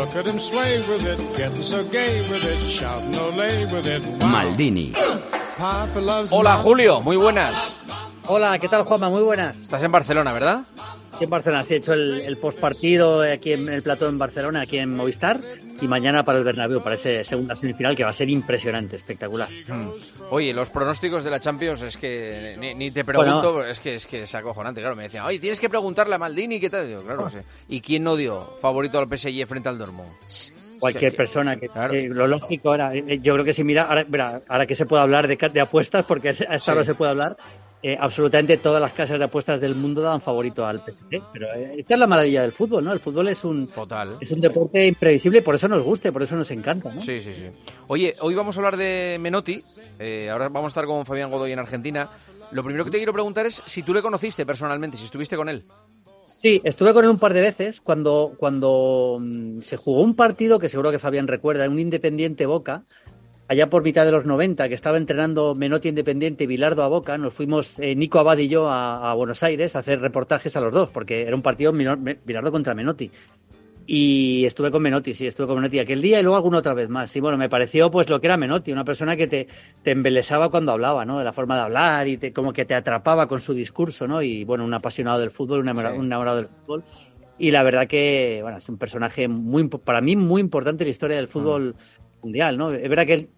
Maldini. Hola, Julio, muy buenas. Hola, ¿qué tal, Juanma? Muy buenas. Estás en Barcelona, ¿verdad? Aquí en Barcelona, sí, he hecho el, el postpartido aquí en el plató en Barcelona, aquí en Movistar, y mañana para el Bernabéu, para esa segunda semifinal que va a ser impresionante, espectacular. Hmm. Oye, los pronósticos de la Champions es que ni, ni te pregunto, bueno, es que es que es acojonante, claro, me decían, oye, tienes que preguntarle a Maldini qué tal. Digo, claro, oh. sí. ¿Y quién no dio favorito al P S G frente al Dortmund? Cualquier o sea, que, persona que claro. eh, lo lógico era, eh, yo creo que si mira, ahora, mira, ahora que se puede hablar de, de apuestas, porque a esta sí. hora se puede hablar. Eh, absolutamente todas las casas de apuestas del mundo daban favorito al P S G, pero eh, esta es la maravilla del fútbol, ¿no? El fútbol es un Total. es un deporte imprevisible y por eso nos gusta, por eso nos encanta, ¿no? Sí, sí, sí. Oye, hoy vamos a hablar de Menotti, eh, ahora vamos a estar con Fabián Godoy en Argentina. Lo primero que te quiero preguntar es si tú le conociste personalmente, si estuviste con él. Sí, estuve con él un par de veces cuando, cuando um, se jugó un partido que seguro que Fabián recuerda, un Independiente Boca, allá por mitad de los noventa, que estaba entrenando Menotti Independiente y Bilardo a Boca. Nos fuimos eh, Nico Abad y yo a, a Buenos Aires a hacer reportajes a los dos, porque era un partido Bilardo contra Menotti. Y estuve con Menotti, sí, estuve con Menotti aquel día y luego alguna otra vez más. Y bueno, me pareció pues lo que era Menotti, una persona que te, te embelesaba cuando hablaba, ¿no? De la forma de hablar y te, como que te atrapaba con su discurso, ¿no? Y bueno, un apasionado del fútbol, un enamorado, sí. un enamorado del fútbol. Y la verdad que, bueno, es un personaje muy, para mí muy importante en la historia del fútbol ah. mundial, ¿no? Es verdad que él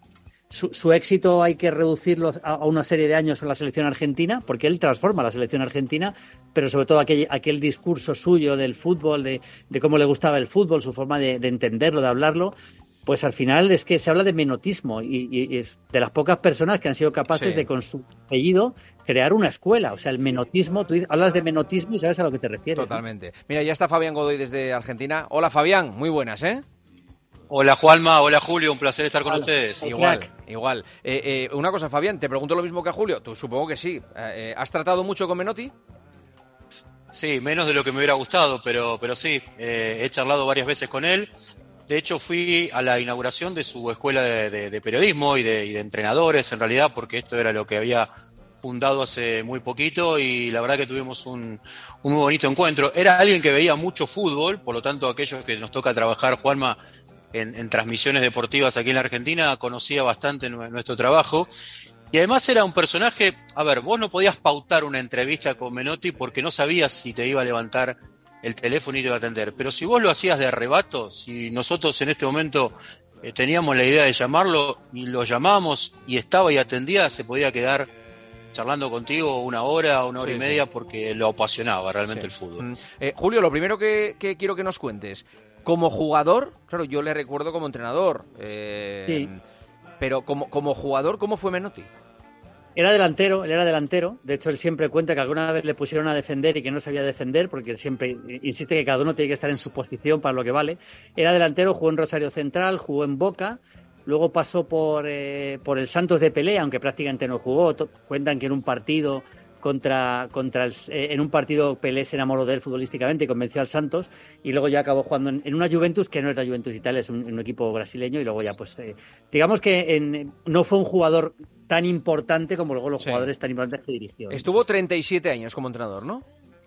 su, su éxito hay que reducirlo a, a una serie de años en la selección argentina, porque él transforma la selección argentina, pero sobre todo aquel, aquel discurso suyo del fútbol, de, de cómo le gustaba el fútbol, su forma de, de entenderlo, de hablarlo, pues al final es que se habla de menotismo y, y, y es de las pocas personas que han sido capaces Sí. de, con su apellido, crear una escuela. O sea, el menotismo, tú dices- hablas de menotismo y sabes a lo que te refieres. ¿no? Totalmente. Mira, ya está Fabián Godoy desde Argentina. Hola, Fabián, muy buenas, ¿eh? Hola Juanma, hola Julio, un placer estar con ustedes. Igual, igual. Eh, eh, una cosa, Fabián, te pregunto lo mismo que a Julio. Tú supongo que sí. Eh, eh, ¿Has tratado mucho con Menotti? Sí, menos de lo que me hubiera gustado, pero, pero sí, eh, he charlado varias veces con él. De hecho, fui a la inauguración de su escuela de, de- de periodismo y de, y de entrenadores, en realidad, porque esto era lo que había fundado hace muy poquito y la verdad que tuvimos un, un muy bonito encuentro. Era alguien que veía mucho fútbol, por lo tanto, aquellos que nos toca trabajar, Juanma, en, en transmisiones deportivas aquí en la Argentina, conocía bastante nu- nuestro trabajo. Y además era un personaje, a ver, vos no podías pautar una entrevista con Menotti porque no sabías si te iba a levantar el teléfono y te iba a atender. Pero si vos lo hacías de arrebato, si nosotros en este momento eh, teníamos la idea de llamarlo y lo llamamos y estaba y atendía, se podía quedar charlando contigo una hora, una hora Sí, y sí. media porque lo apasionaba realmente Sí. el fútbol. Mm. Eh, Julio, lo primero que, que quiero que nos cuentes. Como jugador, claro, yo le recuerdo como entrenador. eh, Sí. Pero como, como jugador, ¿cómo fue Menotti? Era delantero, él era delantero. De hecho, él siempre cuenta que alguna vez le pusieron a defender y que no sabía defender, porque él siempre insiste que cada uno tiene que estar en su posición para lo que vale. Era delantero, jugó en Rosario Central, jugó en Boca, luego pasó por, eh, por el Santos de Pelé, aunque prácticamente no jugó. To- Cuentan que en un partido contra, contra el, eh, en un partido Pelé se enamoró de él futbolísticamente y convenció al Santos, y luego ya acabó jugando en, en una Juventus que no es la Juventus Italia, es un, un equipo brasileño, y luego ya pues eh, digamos que en- no fue un jugador tan importante como luego los Sí. jugadores tan importantes que dirigió. Estuvo treinta y siete años como entrenador, ¿no?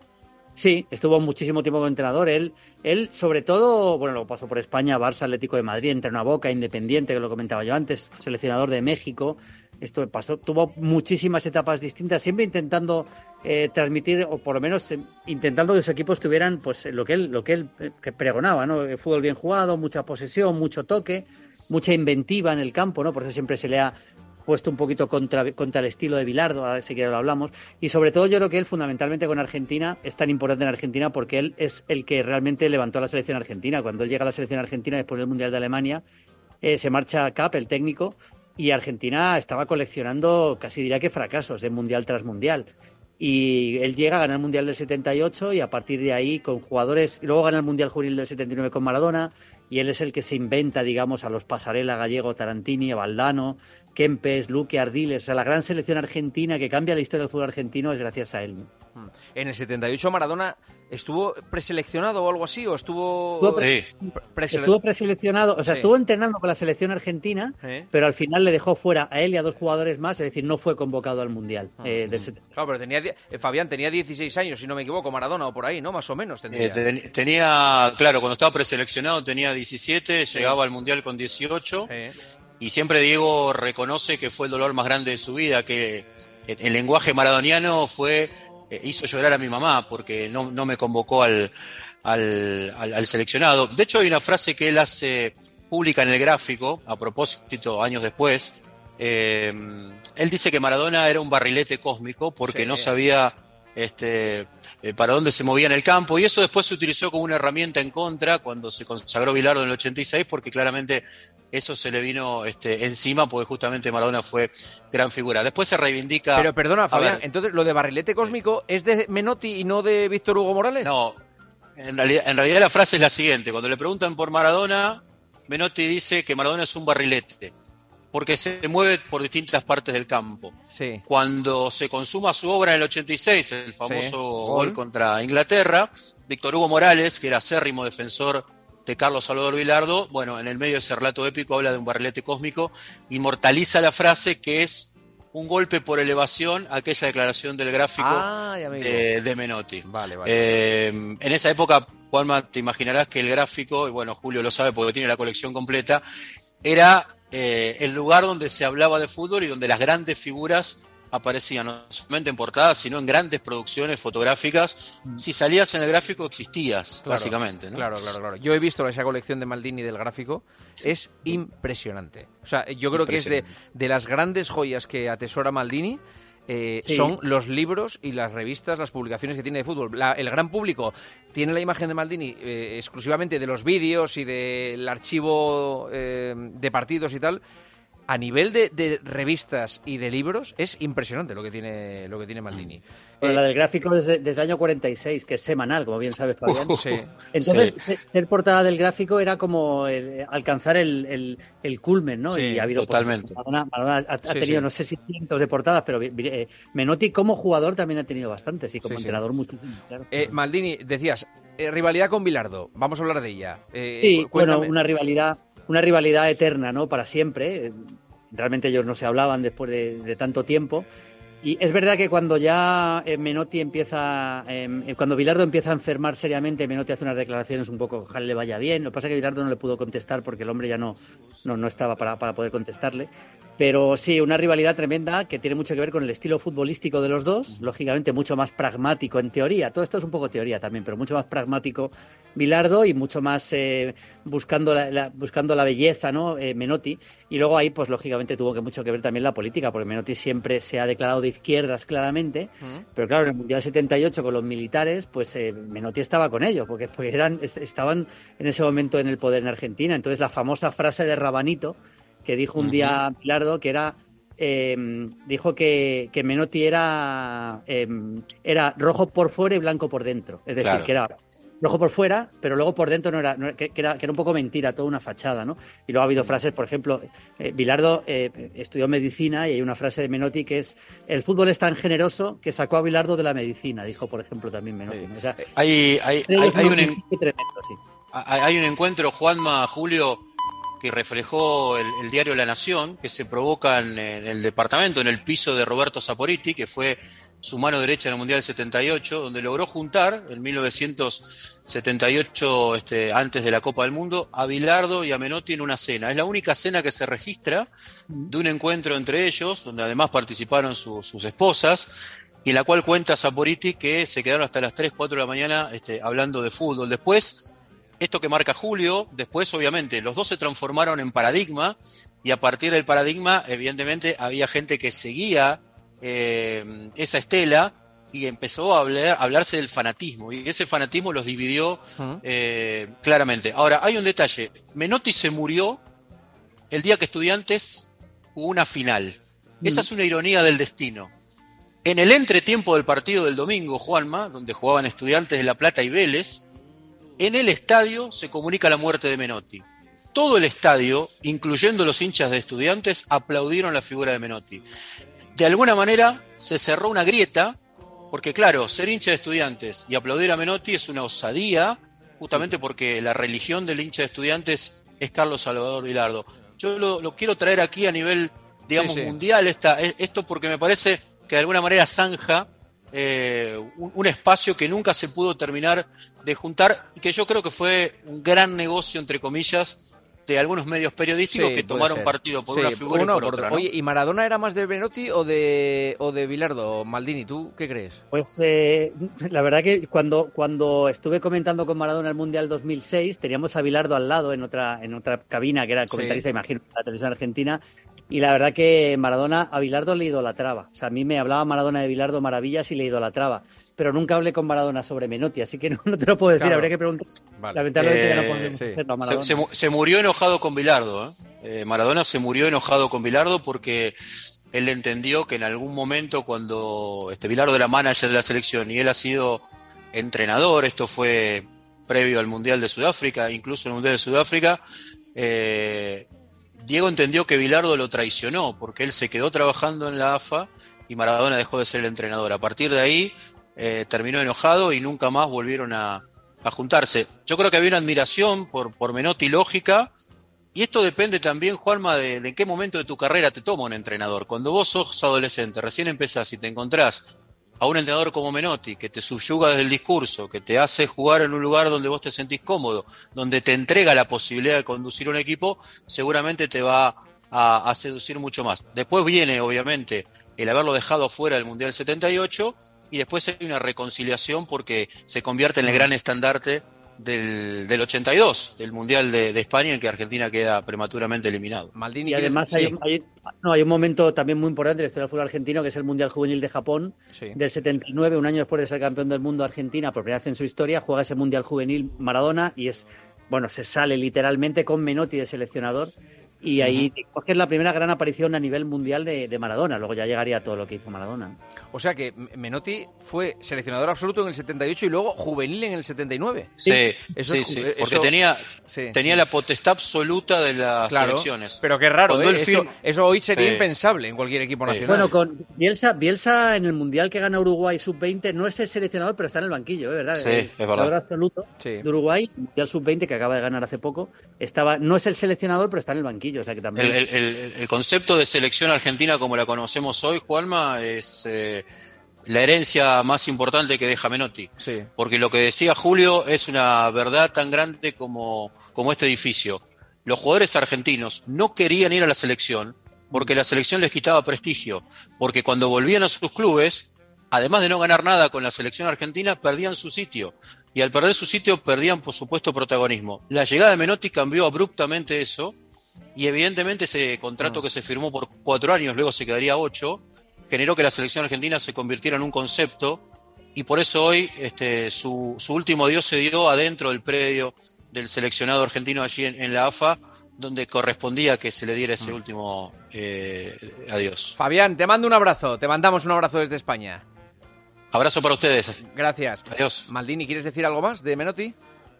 Sí, estuvo muchísimo tiempo como entrenador. Él, él sobre todo, bueno, luego pasó por España, Barça, Atlético de Madrid, entrenó a Boca, Independiente, que lo comentaba yo antes, seleccionador de México. Esto pasó, tuvo muchísimas etapas distintas, siempre intentando eh, transmitir, o por lo menos eh, intentando que los equipos tuvieran pues lo que él, lo que él eh, que pregonaba, ¿no? El fútbol bien jugado, mucha posesión, mucho toque, mucha inventiva en el campo, ¿no? Por eso siempre se le ha puesto un poquito contra, contra el estilo de Bilardo, ahora si quiere lo hablamos, y sobre todo yo creo que él fundamentalmente con Argentina es tan importante en Argentina porque él es el que realmente levantó a la selección argentina. Cuando él llega a la selección argentina después del Mundial de Alemania, eh, se marcha Cap, el técnico, y Argentina estaba coleccionando casi diría que fracasos de Mundial tras Mundial. Y él llega a ganar el Mundial del setenta y ocho y a partir de ahí con jugadores, y luego gana el Mundial Juvenil del setenta y nueve con Maradona, y él es el que se inventa, digamos, a los Pasarela, Gallego, Tarantini, Valdano, Kempes, Luque, Ardiles. O sea, la gran selección argentina que cambia la historia del fútbol argentino es gracias a él, ¿no? En el setenta y ocho Maradona estuvo preseleccionado o algo así, o estuvo... Estuvo, pre- presele- estuvo preseleccionado, o sea, Sí. estuvo entrenando con la selección argentina, Sí. pero al final le dejó fuera a él y a dos jugadores más, es decir, no fue convocado al Mundial. eh, del setenta. Claro, pero tenía, die- eh, Fabián tenía dieciséis años, si no me equivoco, Maradona, o por ahí, ¿no? Más o menos tendría. Eh, ten- tenía, claro, cuando estaba preseleccionado tenía diecisiete, llegaba al Mundial con dieciocho, y siempre Diego reconoce que fue el dolor más grande de su vida, que el, el lenguaje maradoniano fue, eh, hizo llorar a mi mamá porque no, no me convocó al, al, al, al seleccionado. De hecho hay una frase que él hace pública en el gráfico, a propósito, años después. Eh, él dice que Maradona era un barrilete cósmico porque Sí. no sabía este, eh, para dónde se movía en el campo, y eso después se utilizó como una herramienta en contra cuando se consagró Bilardo en el ochenta y seis, porque claramente eso se le vino este, encima, porque justamente Maradona fue gran figura. Después se reivindica... Pero perdona, A Fabián, ver, entonces lo de barrilete cósmico es de Menotti y no de Víctor Hugo Morales. No, en realidad, en realidad la frase es la siguiente: cuando le preguntan por Maradona, Menotti dice que Maradona es un barrilete, porque se mueve por distintas partes del campo. Sí. Cuando se consuma su obra en el ochenta y seis, el famoso Sí, gol. gol. contra Inglaterra, Víctor Hugo Morales, que era acérrimo defensor de Carlos Salvador Vilardo, bueno, en el medio de ese relato épico habla de un barrilete cósmico, inmortaliza la frase que es un golpe por elevación, aquella declaración del gráfico Ah, ya me digo. de, de Menotti. Vale, vale. Eh, en esa época, Juanma, te imaginarás que el gráfico, y bueno, Julio lo sabe porque tiene la colección completa, era eh, el lugar donde se hablaba de fútbol y donde las grandes figuras aparecía no solamente en portadas, sino en grandes producciones fotográficas. Si salías en el gráfico, existías, Claro, básicamente, ¿no? Claro, claro, claro. Yo he visto esa colección de Maldini del gráfico, es impresionante. O sea, yo creo que es de, de las grandes joyas que atesora Maldini. Eh, Sí. Son los libros y las revistas, las publicaciones que tiene de fútbol. La- el gran público tiene la imagen de Maldini eh, exclusivamente de los vídeos y del archivo eh, de partidos y tal. A nivel de, de revistas y de libros es impresionante lo que tiene lo que tiene Maldini. Bueno, Eh, la del gráfico desde, desde el año cuarenta y seis, que es semanal, como bien sabes, Fabián. Uh, sí. Entonces, sí. ser portada del gráfico era como el- alcanzar el, el, el culmen, ¿no? Sí, y ha habido, pues, totalmente. Maradona, Maradona ha, ha Sí, tenido, sí. no sé si cientos de portadas, pero eh, Menotti como jugador también ha tenido bastantes y como Sí, sí. entrenador muchísimo, claro. eh, Maldini, decías, eh, rivalidad con Bilardo. Vamos a hablar de ella. Eh, Sí, cu- bueno, cuéntame. una rivalidad, una rivalidad eterna, ¿no? Para siempre. Eh, Realmente ellos no se hablaban después de, de tanto tiempo. Y es verdad que cuando ya eh, Menotti empieza, eh, cuando Bilardo empieza a enfermar seriamente, Menotti hace unas declaraciones un poco, ojalá le vaya bien. Lo que pasa es que Bilardo no le pudo contestar porque el hombre ya no, no, no estaba para, para poder contestarle. Pero sí, una rivalidad tremenda que tiene mucho que ver con el estilo futbolístico de los dos, lógicamente mucho más pragmático en teoría. Todo esto es un poco teoría también, pero mucho más pragmático Bilardo y mucho más eh, buscando, la, la, buscando la belleza, ¿no? Eh, Menotti. Y luego ahí, pues lógicamente tuvo que mucho que ver también la política, porque Menotti siempre se ha declarado de izquierdas claramente, Mm. pero claro, en el Mundial setenta y ocho con los militares, pues eh, Menotti estaba con ellos, porque, porque eran, es- estaban en ese momento en el poder en Argentina. Entonces la famosa frase de Rabanito, que dijo un día Bilardo, que era... Eh, dijo que, que Menotti era, eh, era rojo por fuera y blanco por dentro. Es decir, Claro. que era rojo por fuera, pero luego por dentro no era, no- que, que era, que era un poco mentira, toda una fachada, ¿no? Y luego ha habido frases, por ejemplo, eh, Bilardo eh, estudió medicina y hay una frase de Menotti que es: el fútbol es tan generoso que sacó a Bilardo de la medicina, dijo, por ejemplo, también Menotti. ¿no? O sea, Hay, hay, creo hay, que hay es un, en- tremendo, sí. hay hay un encuentro, Juanma, Julio, que reflejó el, el diario La Nación, que se provoca en, en el departamento, en el piso de Roberto Saporiti, que fue su mano derecha en el Mundial setenta y ocho, donde logró juntar en mil novecientos setenta y ocho, este, antes de la Copa del Mundo, a Bilardo y a Menotti en una cena. Es la única cena que se registra de un encuentro entre ellos, donde además participaron su- sus esposas, y en la cual cuenta Saporiti que se quedaron hasta las tres, cuatro de la mañana este, hablando de fútbol. Después, esto que marca Julio, después obviamente los dos se transformaron en paradigma, y a partir del paradigma evidentemente había gente que seguía eh, esa estela y empezó a hablar, a hablarse del fanatismo, y ese fanatismo los dividió eh, claramente. Ahora, hay un detalle: Menotti se murió el día que Estudiantes jugó una final. Esa es una ironía del destino. En el entretiempo del partido del domingo, Juanma, donde jugaban Estudiantes de La Plata y Vélez, en el estadio se comunica la muerte de Menotti. Todo el estadio, incluyendo los hinchas de Estudiantes, aplaudieron la figura de Menotti. De alguna manera se cerró una grieta, porque claro, ser hincha de Estudiantes y aplaudir a Menotti es una osadía, justamente porque la religión del hincha de Estudiantes es Carlos Salvador Bilardo. Yo lo, lo quiero traer aquí a nivel, digamos, Sí, sí. mundial, esta, esto porque me parece que de alguna manera zanja eh, un, un espacio que nunca se pudo terminar de juntar, y que yo creo que fue un gran negocio, entre comillas, de algunos medios periodísticos Sí, que puede tomaron ser. partido por Sí, una figura uno y por, por otra. otro. ¿no? Oye, ¿y Maradona era más de Menotti o de, o de Bilardo? Maldini, ¿tú qué crees? Pues eh, la verdad que cuando, cuando estuve comentando con Maradona el Mundial dos mil seis, teníamos a Bilardo al lado en otra, en otra cabina, que era el comentarista, Sí. imagino, de la televisión argentina, y la verdad que Maradona, a Bilardo le idolatraba. O sea, a mí me hablaba Maradona de Bilardo maravillas y le idolatraba, pero nunca hablé con Maradona sobre Menotti, así que no, no te lo puedo decir, Claro. habría que preguntar. Vale. Lamentablemente ya no Eh, podemos sí. hacerlo a Se, Maradona. se mu- se murió enojado con Bilardo. ¿eh? Eh, Maradona se murió enojado con Bilardo porque él entendió que en algún momento, cuando este Bilardo era manager de la selección y él ha sido entrenador, esto fue previo al Mundial de Sudáfrica, incluso en el Mundial de Sudáfrica, eh, Diego entendió que Bilardo lo traicionó porque él se quedó trabajando en la A F A y Maradona dejó de ser el entrenador. A partir de ahí eh, terminó enojado y nunca más volvieron a, a juntarse. Yo creo que había una admiración por, por Menotti lógica, y esto depende también, Juanma, de, de en qué momento de tu carrera te toma un entrenador. Cuando vos sos adolescente, recién empezás y te encontrás a un entrenador como Menotti, que te subyuga desde el discurso, que te hace jugar en un lugar donde vos te sentís cómodo, donde te entrega la posibilidad de conducir un equipo, seguramente te va a, a seducir mucho más. Después viene, obviamente, el haberlo dejado fuera del Mundial setenta y ocho, y después hay una reconciliación porque se convierte en el gran estandarte del, del ochenta y dos, del Mundial de, de España, en que Argentina queda prematuramente eliminado. Maldini, y además hay, sí. hay, no, hay un momento también muy importante en la historia del fútbol argentino, que es el Mundial Juvenil de Japón, sí. del setenta y nueve, un año después de ser campeón del mundo. Argentina, por primera vez en su historia, juega ese Mundial Juvenil Maradona y es, bueno, se sale literalmente con Menotti de seleccionador. Y ahí uh-huh. es la primera gran aparición a nivel mundial de, de Maradona. Luego ya llegaría todo lo que hizo Maradona. O sea que Menotti fue seleccionador absoluto en el setenta y ocho y luego juvenil en el setenta y nueve. Sí, eso, sí, sí. Porque eso, tenía, sí. tenía la potestad absoluta de las claro, selecciones. Pero qué raro, ¿eh? Eso, eso hoy sería sí. impensable en cualquier equipo sí. nacional. Bueno, con Bielsa, Bielsa en el Mundial que gana Uruguay sub veinte no es el seleccionador, pero está en el banquillo, ¿eh? ¿verdad? Sí, el, es verdad. El absoluto sí. de Uruguay, Mundial sub veinte que acaba de ganar hace poco, estaba no es el seleccionador, pero está en el banquillo, o sea que también... El, el, el, el concepto de selección argentina como la conocemos hoy, Juanma, es eh, la herencia más importante que deja Menotti. Sí. Porque lo que decía Julio es una verdad tan grande como, como este edificio. Los jugadores argentinos no querían ir a la selección porque la selección les quitaba prestigio. Porque cuando volvían a sus clubes, además de no ganar nada con la selección argentina, perdían su sitio. Y al perder su sitio, perdían, por supuesto, protagonismo. La llegada de Menotti cambió abruptamente eso. Y evidentemente ese contrato que se firmó por cuatro años, luego se quedaría ocho, generó que la selección argentina se convirtiera en un concepto, y por eso hoy este, su, su último adiós se dio adentro del predio del seleccionado argentino allí en, en la A F A, donde correspondía que se le diera ese último eh, adiós. Fabián, te mando un abrazo, te mandamos un abrazo desde España. Abrazo para ustedes. Gracias. Adiós. Maldini, ¿quieres decir algo más de Menotti?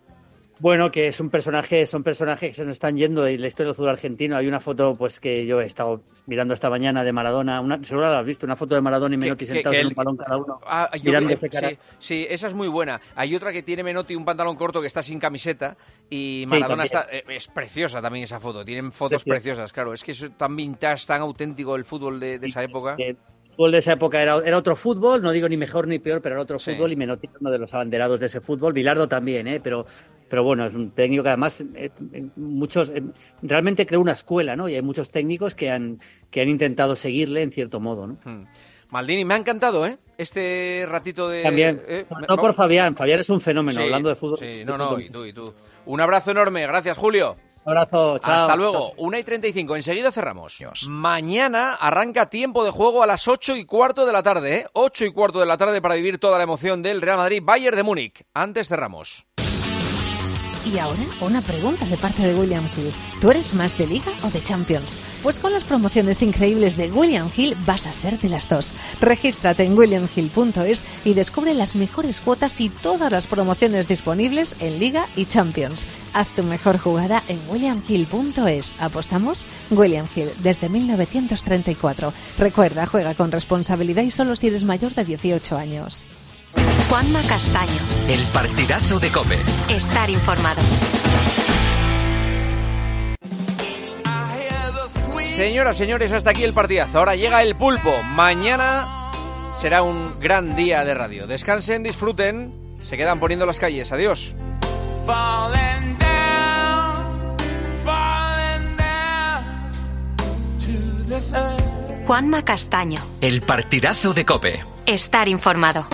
Bueno, que es un personaje, son personajes que se nos están yendo de la historia del fútbol argentino. Hay una foto pues que yo he estado mirando esta mañana de Maradona, una, seguro la has visto, una foto de Maradona y Menotti que, sentados que el, en un balón cada uno, ah, mirándose eh, cara. Sí, sí, esa es muy buena. Hay otra que tiene Menotti un pantalón corto que está sin camiseta y Maradona sí, está, eh, es preciosa también esa foto. Tienen fotos Preciosa. preciosas, claro. Es que es tan vintage, tan auténtico el fútbol de, de esa época. El fútbol de esa época era, era otro fútbol, no digo ni mejor ni peor, pero era otro sí. fútbol, y Menotti era uno de los abanderados de ese fútbol. Bilardo también, ¿eh? pero... Pero bueno, es un técnico que además eh, muchos eh, realmente creó una escuela, ¿no? Y hay muchos técnicos que han que han intentado seguirle en cierto modo, ¿no? Hmm. Maldini, me ha encantado, ¿eh? Este ratito de... También, eh, no por Fabián, Fabián es un fenómeno, sí, hablando de fútbol. Sí, no, no, y tú, y tú. Un abrazo enorme, gracias, Julio. Un abrazo, chao. Hasta luego, chao. una y treinta y cinco, enseguida cerramos. Dios. Mañana arranca tiempo de juego a las ocho y cuarto de la tarde, ¿eh? ocho y cuarto de la tarde para vivir toda la emoción del Real Madrid-Bayern de Múnich. Antes cerramos. Y ahora, una pregunta de parte de William Hill. ¿Tú eres más de Liga o de Champions? Pues con las promociones increíbles de William Hill vas a ser de las dos. Regístrate en william hill punto es y descubre las mejores cuotas y todas las promociones disponibles en Liga y Champions. Haz tu mejor jugada en william hill punto es. ¿Apostamos? William Hill, desde mil novecientos treinta y cuatro. Recuerda, juega con responsabilidad y solo si eres mayor de dieciocho años. Juanma Castaño. El partidazo de COPE. Estar informado. Señoras, señores, hasta aquí el partidazo. Ahora llega el pulpo. Mañana será un gran día de radio. Descansen, disfruten. Se quedan poniendo las calles. Adiós. Juanma Castaño. El partidazo de COPE. Estar informado.